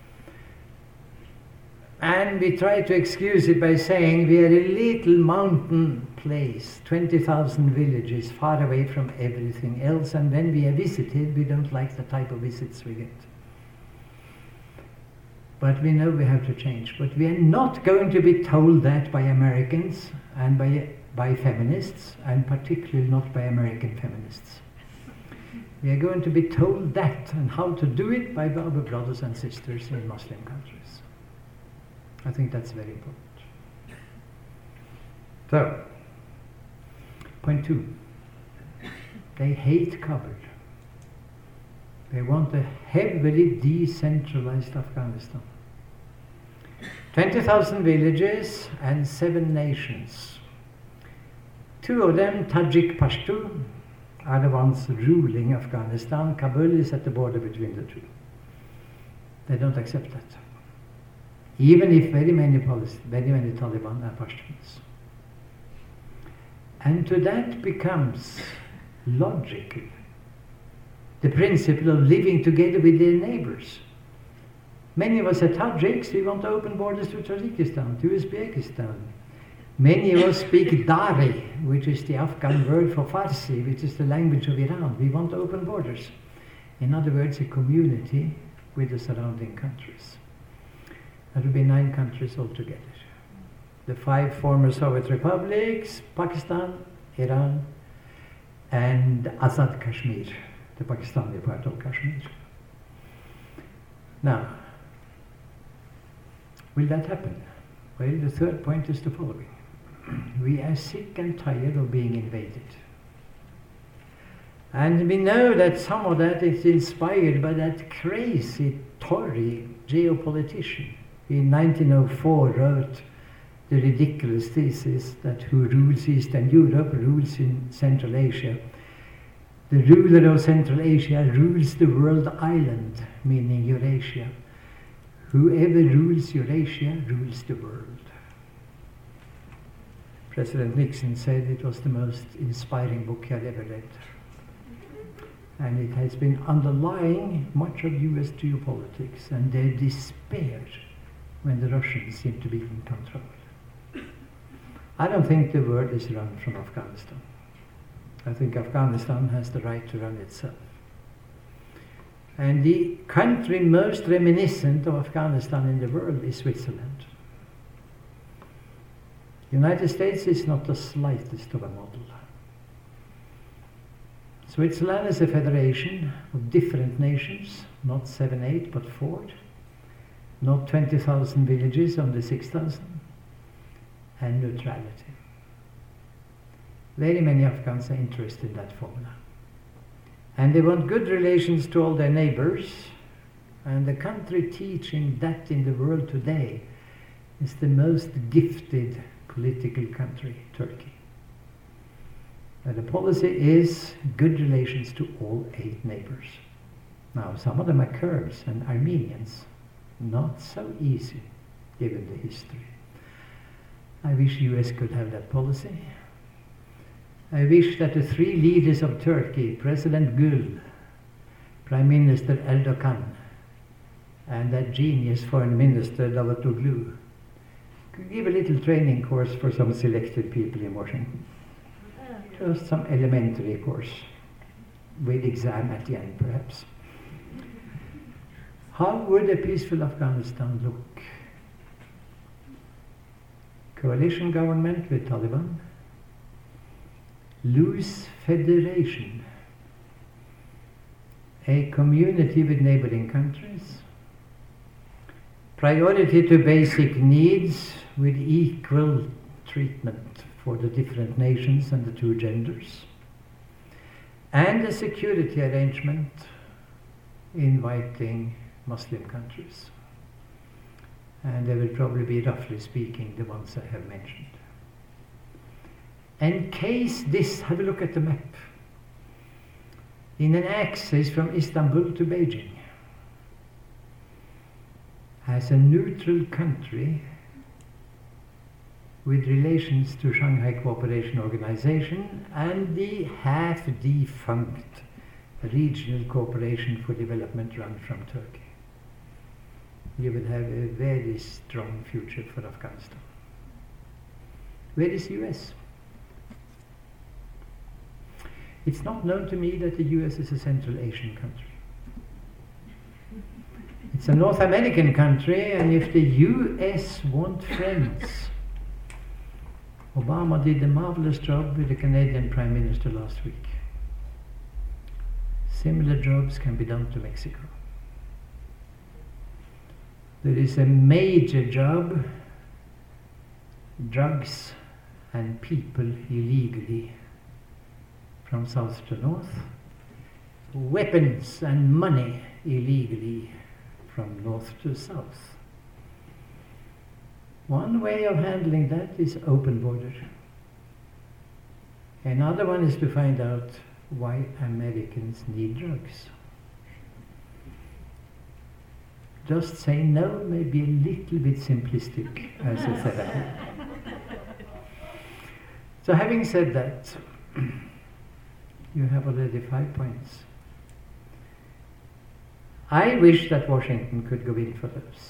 And we try to excuse it by saying we are a little mountain place, twenty thousand villages, far away from everything else, and when we are visited, we don't like the type of visits we get. But we know we have to change. But we are not going to be told that by Americans and by, by feminists, and particularly not by American feminists. We are going to be told that and how to do it by our brothers and sisters in Muslim countries. I think that's very important. So, point two. They hate covered. They want a heavily decentralized Afghanistan. twenty thousand villages and seven nations. Two of them, Tajik Pashto, are the ones ruling Afghanistan. Kabul is at the border between the two. They don't accept that. Even if very many, very many Taliban are Pashtuns. And to that becomes logical the principle of living together with their neighbors. Many of us are Tajiks, we want to open borders to Tajikistan, to Uzbekistan. Many of us speak Dari, which is the Afghan word for Farsi, which is the language of Iran. We want to open borders. In other words, a community with the surrounding countries. That would be nine countries altogether. The five former Soviet republics, Pakistan, Iran, and Azad Kashmir, the Pakistani part of Kashmir. Now, will that happen? Well, the third point is the following. We are sick and tired of being invaded. And we know that some of that is inspired by that crazy Tory geopolitician in nineteen oh four wrote the ridiculous thesis that who rules Eastern Europe rules in Central Asia. The ruler of Central Asia rules the world island, meaning Eurasia. Whoever rules Eurasia rules the world. President Nixon said it was the most inspiring book he had ever read. And it has been underlying much of U S geopolitics and their despair when the Russians seem to be in control. I don't think the world is run from Afghanistan. I think Afghanistan has the right to run itself. And the country most reminiscent of Afghanistan in the world is Switzerland. The United States is not the slightest of a model. Switzerland is a federation of different nations, not seven, eight, but four. Not twenty thousand villages, only six thousand. and neutrality. Very many Afghans are interested in that formula. And they want good relations to all their neighbors, and the country teaching that in the world today is the most gifted political country, Turkey. And the policy is good relations to all eight neighbors. Now, some of them are Kurds and Armenians. Not so easy, given the history. I wish U S could have that policy. I wish that the three leaders of Turkey, President Gül, Prime Minister Erdogan, and that genius Foreign Minister Davutoglu, could give a little training course for some selected people in Washington. Just some elementary course, with exam at the end, perhaps. How would a peaceful Afghanistan look? Coalition government with Taliban, loose federation, a community with neighboring countries, priority to basic needs with equal treatment for the different nations and the two genders, and a security arrangement inviting Muslim countries. And they will probably be, roughly speaking, the ones I have mentioned. In case this, have a look at the map, in an axis from Istanbul to Beijing, as a neutral country with relations to Shanghai Cooperation Organization and the half-defunct Regional Cooperation for Development run from Turkey. You will have a very strong future for Afghanistan. Where is U S? It's not known to me that the U S is a Central Asian country. It's a North American country, and if the U S want friends, Obama did a marvelous job with the Canadian Prime Minister last week. Similar jobs can be done to Mexico. There is a major job, drugs and people illegally from south to north, weapons and money illegally from north to south. One way of handling that is open border. Another one is to find out why Americans need drugs. Just say no may be a little bit simplistic as a therapy. So having said that, you have already five points. I wish that Washington could go in for those.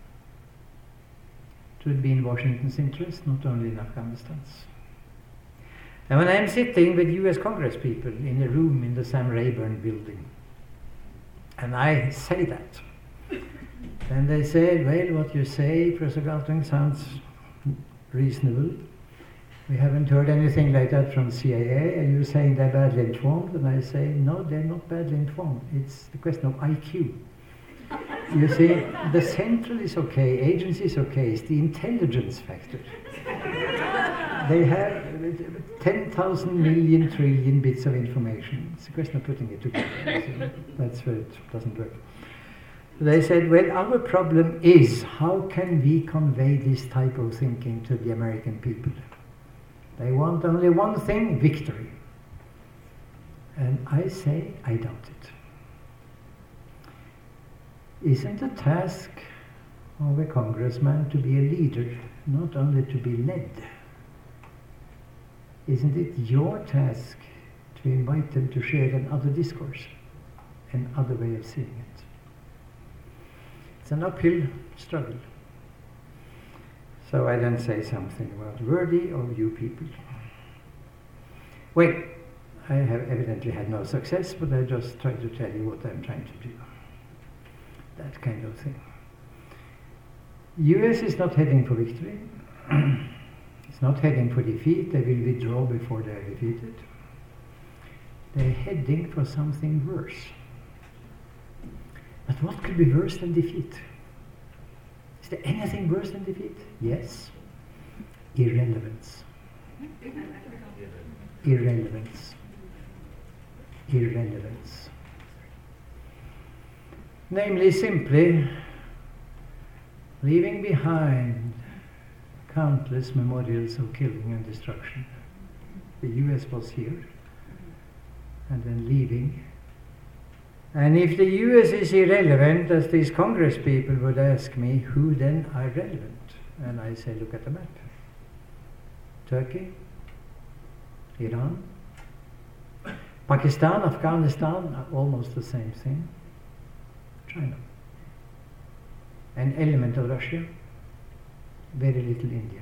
It would be in Washington's interest, not only in Afghanistan's. And when I'm sitting with U S Congress people in a room in the Sam Rayburn building, and I say that, and they say, well, what you say, Professor Galtung, sounds reasonable. We haven't heard anything like that from C I A. Are you saying they're badly informed? And I say, no, they're not badly informed. It's the question of I Q. You see, the central is okay, agency is okay, it's the intelligence factor. They have ten thousand million trillion bits of information. It's a question of putting it together. That's where it doesn't work. They said, well, our problem is how can we convey this type of thinking to the American people? They want only one thing, victory. And I say, I doubt it. Isn't the task of a congressman to be a leader, not only to be led? Isn't it your task to invite them to share another discourse, another way of seeing it? It's an uphill struggle. So I then say something about worthy of you people. Well, I have evidently had no success, but I just try to tell you what I'm trying to do. That kind of thing. U S is not heading for victory. It's not heading for defeat. They will withdraw before they are defeated. They're heading for something worse. But what could be worse than defeat? Is there anything worse than defeat? Yes. Irrelevance. Irrelevance. Irrelevance. Namely, simply leaving behind countless memorials of killing and destruction. The U S was here, and then leaving. And if the U S is irrelevant, as these Congress people would ask me, who then are relevant? And I say, look at the map. Turkey, Iran, Pakistan, Afghanistan are almost the same thing. China. An element of Russia, very little India.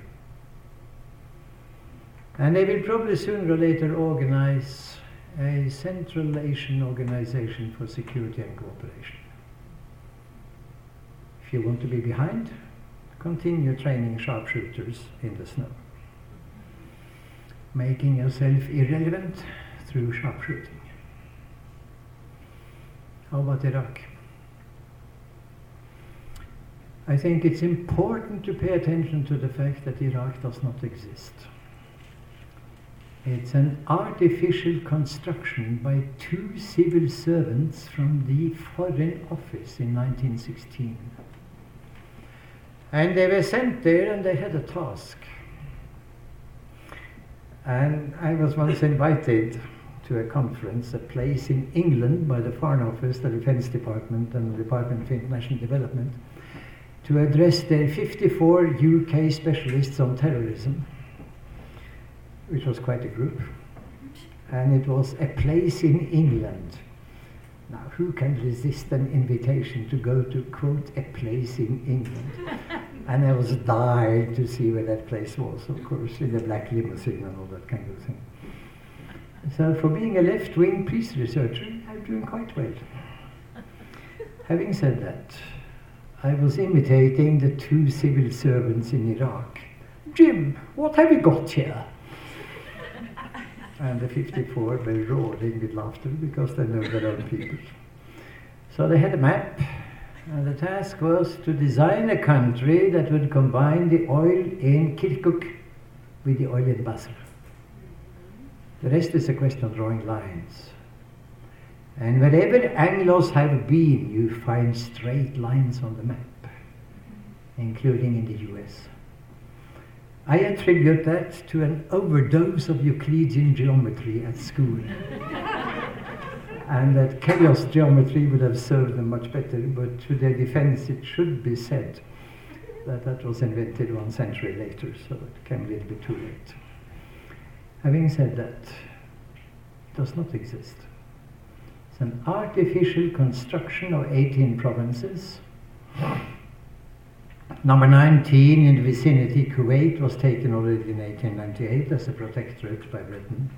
And they will probably sooner or later organize a Central Asian Organization for Security and Cooperation. If you want to be behind, continue training sharpshooters in the snow, making yourself irrelevant through sharpshooting. How about Iraq? I think it's important to pay attention to the fact that Iraq does not exist. It's an artificial construction by two civil servants from the Foreign Office in nineteen sixteen. And they were sent there and they had a task. And I was once invited to a conference, a place in England by the Foreign Office, the Defense Department and the Department for International Development, to address their fifty-four U K specialists on terrorism, which was quite a group. And it was a place in England. Now, who can resist an invitation to go to, quote, a place in England? And I was dying to see where that place was, of course, in the black limousine and all that kind of thing. So for being a left-wing peace researcher, I'm doing quite well. Having said that, I was imitating the two civil servants in Iraq. Jim, what have you got here? And the fifty-four were roaring with laughter because they know their own people. So they had a map, and the task was to design a country that would combine the oil in Kirkuk with the oil in Basra. The rest is a question of drawing lines. And wherever Anglos have been, you find straight lines on the map, including in the U S. I attribute that to an overdose of Euclidean geometry at school. And that chaos geometry would have served them much better, but to their defense it should be said that that was invented one century later, so it came a little bit too late. Having said that, it does not exist. It's an artificial construction of eighteen provinces. Number nineteen in the vicinity, Kuwait, was taken already in eighteen ninety-eight as a protectorate by Britain.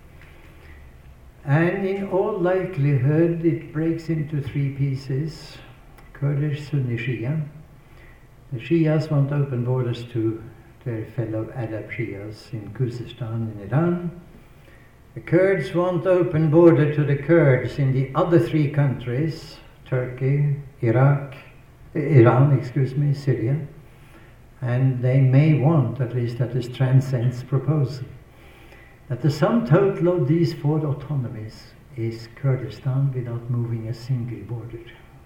And in all likelihood it breaks into three pieces: Kurdish, Sunni, Shia. The Shias want open borders to their fellow Arab Shias in Khuzestan in Iran. The Kurds want open border to the Kurds in the other three countries, Turkey, Iraq, Iran, excuse me, Syria, and they may want, at least that is Transcend's proposal, that the sum total of these four autonomies is Kurdistan without moving a single border.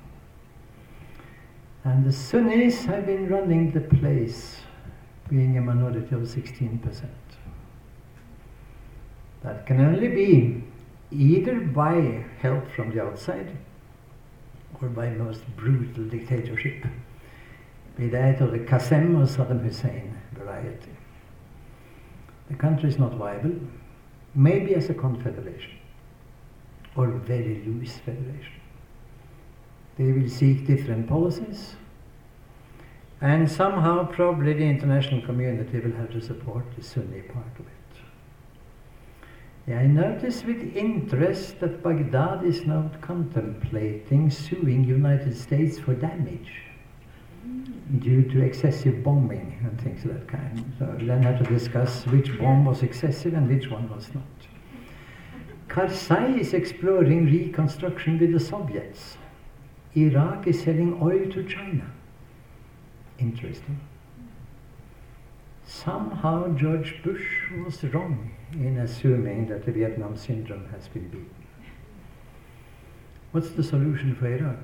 And the Sunnis have been running the place, being a minority of sixteen percent. That can only be either by help from the outside or by most brutal dictatorship, be that of the Qasem or Saddam Hussein variety. The country is not viable, maybe as a confederation or a very loose federation. They will seek different policies, and somehow probably the international community will have to support the Sunni part of it. I notice with interest that Baghdad is now contemplating suing United States for damage due to excessive bombing and things of that kind. So we'll then have to discuss which bomb was excessive and which one was not. Karzai is exploring reconstruction with the Soviets. Iraq is selling oil to China. Interesting. somehow George Bush was wrong in assuming that the Vietnam syndrome has been beaten. What's the solution for Iraq?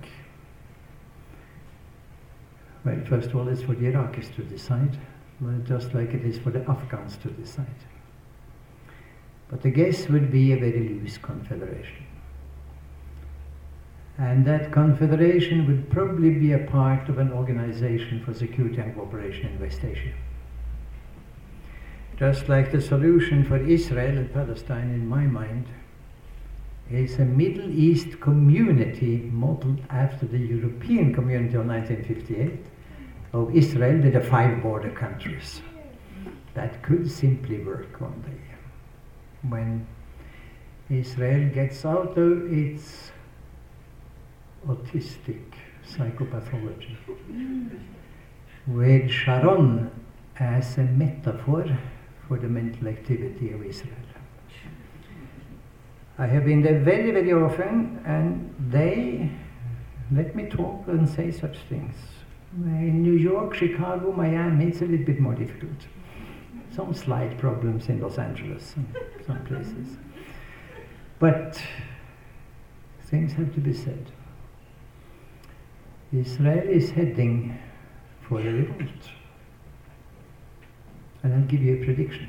Well, first of all, it's for the Iraqis to decide, well, just like it is for the Afghans to decide. But the guess would be a very loose confederation. And that confederation would probably be a part of an organization for security and cooperation in West Asia. Just like the solution for Israel and Palestine, in my mind, is a Middle East community modeled after the European community of nineteen fifty-eight of Israel with the five border countries. That could simply work one day. When Israel gets out of its autistic psychopathology, with Sharon as a metaphor for the mental activity of Israel. I have been there very, very often, and they let me talk and say such things. In New York, Chicago, Miami, it's a little bit more difficult. Some slight problems in Los Angeles and some places. But things have to be said. Israel is heading for a revolt. And I'll give you a prediction.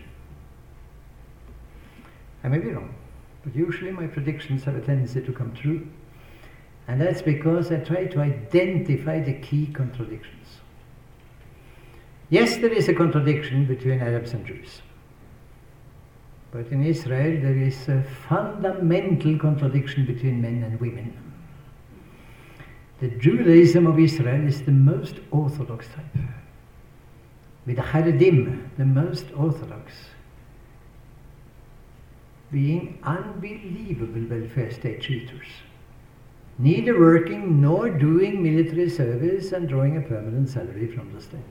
I may be wrong, but usually my predictions have a tendency to come true. And that's because I try to identify the key contradictions. Yes, there is a contradiction between Arabs and Jews. But in Israel, there is a fundamental contradiction between men and women. The Judaism of Israel is the most orthodox type, with the Haredim, the most orthodox, being unbelievable welfare state cheaters, neither working nor doing military service and drawing a permanent salary from the state.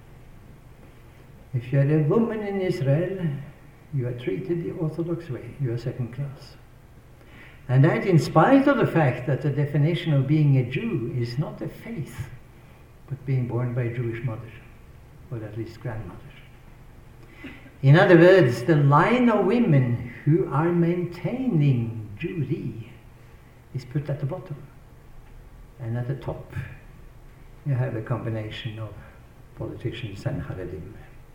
If you are a woman in Israel, you are treated the Orthodox way. You are second class. And that in spite of the fact that the definition of being a Jew is not a faith, but being born by a Jewish mother, or at least grandmother. In other words, the line of women who are maintaining Jewry is put at the bottom. And at the top, you have a combination of politicians and Haredim.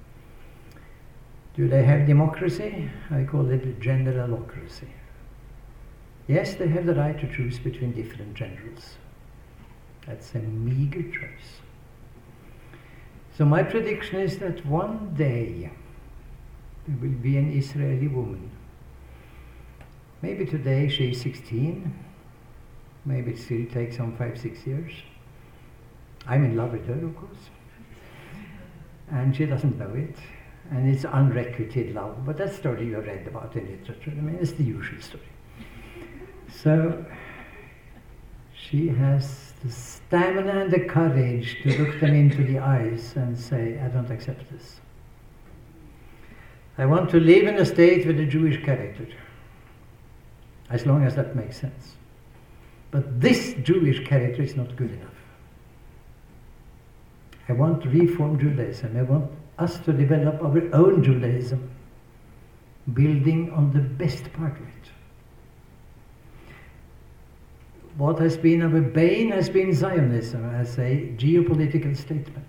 Do they have democracy? I call it generalocracy. Yes, they have the right to choose between different generals. That's a meager choice. So my prediction is that one day there will be an Israeli woman. Maybe today she's sixteen. Maybe it still takes some five, six years. I'm in love with her, of course. And she doesn't know it. And it's unrequited love. But that story you read about in literature, I mean, it's the usual story. So she has the stamina and the courage to look them into the eyes and say, I don't accept this. I want to live in a state with a Jewish character, as long as that makes sense. But this Jewish character is not good enough. I want to reform Judaism. I want us to develop our own Judaism, building on the best part of it. What has been our bane has been Zionism as a geopolitical statement.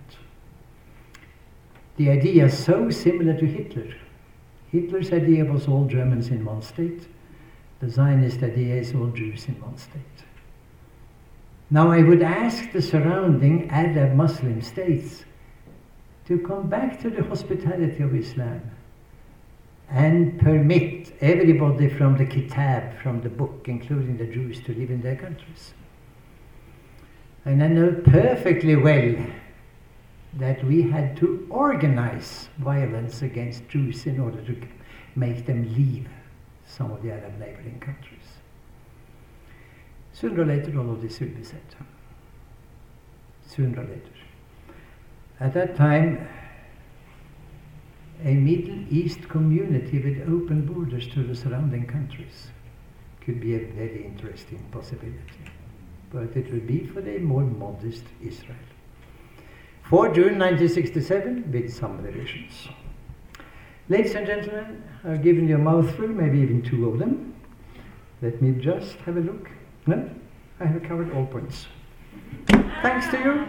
The idea is so similar to Hitler. Hitler's idea was all Germans in one state. The Zionist idea is all Jews in one state. Now I would ask the surrounding Arab Muslim states to come back to the hospitality of Islam and permit everybody from the Kitab, from the book, including the Jews, to live in their countries. And I know perfectly well that we had to organize violence against Jews in order to make them leave some of the Arab neighboring countries. Sooner or later, all of this will be said. Sooner or later. At that time, a Middle East community with open borders to the surrounding countries could be a very interesting possibility. But it would be for a more modest Israel. fourth of June nineteen sixty-seven, with some revisions. Ladies and gentlemen, I've given you a mouthful, maybe even two of them. Let me just have a look. No, I have covered all points. Thanks to you.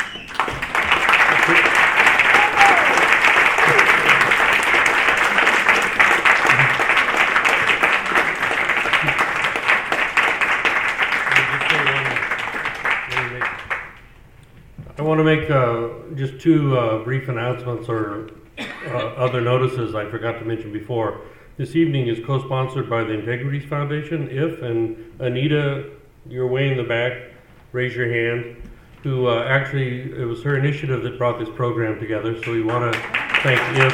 I want to make uh, just two uh, brief announcements or uh, other notices I forgot to mention before. This evening is co-sponsored by the Integrities Foundation. If, and Anita, you're way in the back, raise your hand, who uh, actually, it was her initiative that brought this program together, so we want to thank If.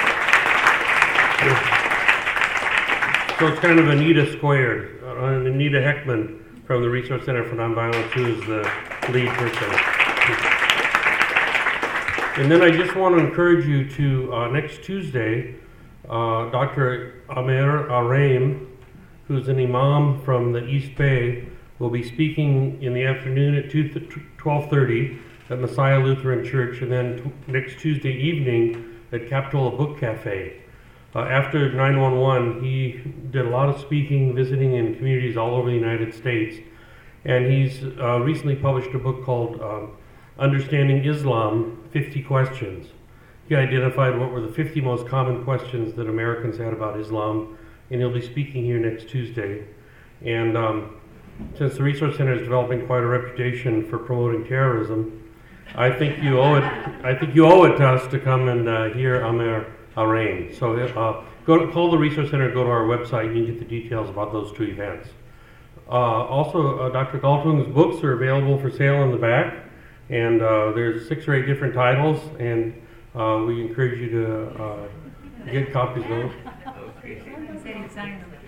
So it's kind of Anita squared, uh, Anita Heckman from the Resource Center for Nonviolence, who is the lead person. And then I just want to encourage you to, uh, next Tuesday, uh, Doctor Amer Araim, who's an imam from the East Bay, will be speaking in the afternoon at twelve thirty at Messiah Lutheran Church, and then t- next Tuesday evening at Capitola Book Cafe. Uh, after nine one one, he did a lot of speaking, visiting in communities all over the United States, and he's uh, recently published a book called um, Understanding Islam, fifty Questions. He identified what were the fifty most common questions that Americans had about Islam, and he'll be speaking here next Tuesday. And um, since the Resource Center is developing quite a reputation for promoting terrorism, I think you owe it. I think you owe it to us to come and uh, hear Amer Araim. So uh, go to, call the Resource Center, go to our website, and you can get the details about those two events. Uh, also, uh, Doctor Galtung's books are available for sale in the back. And uh, there's six or eight different titles, and uh, we encourage you to uh, get copies of those. He said he'd sign them.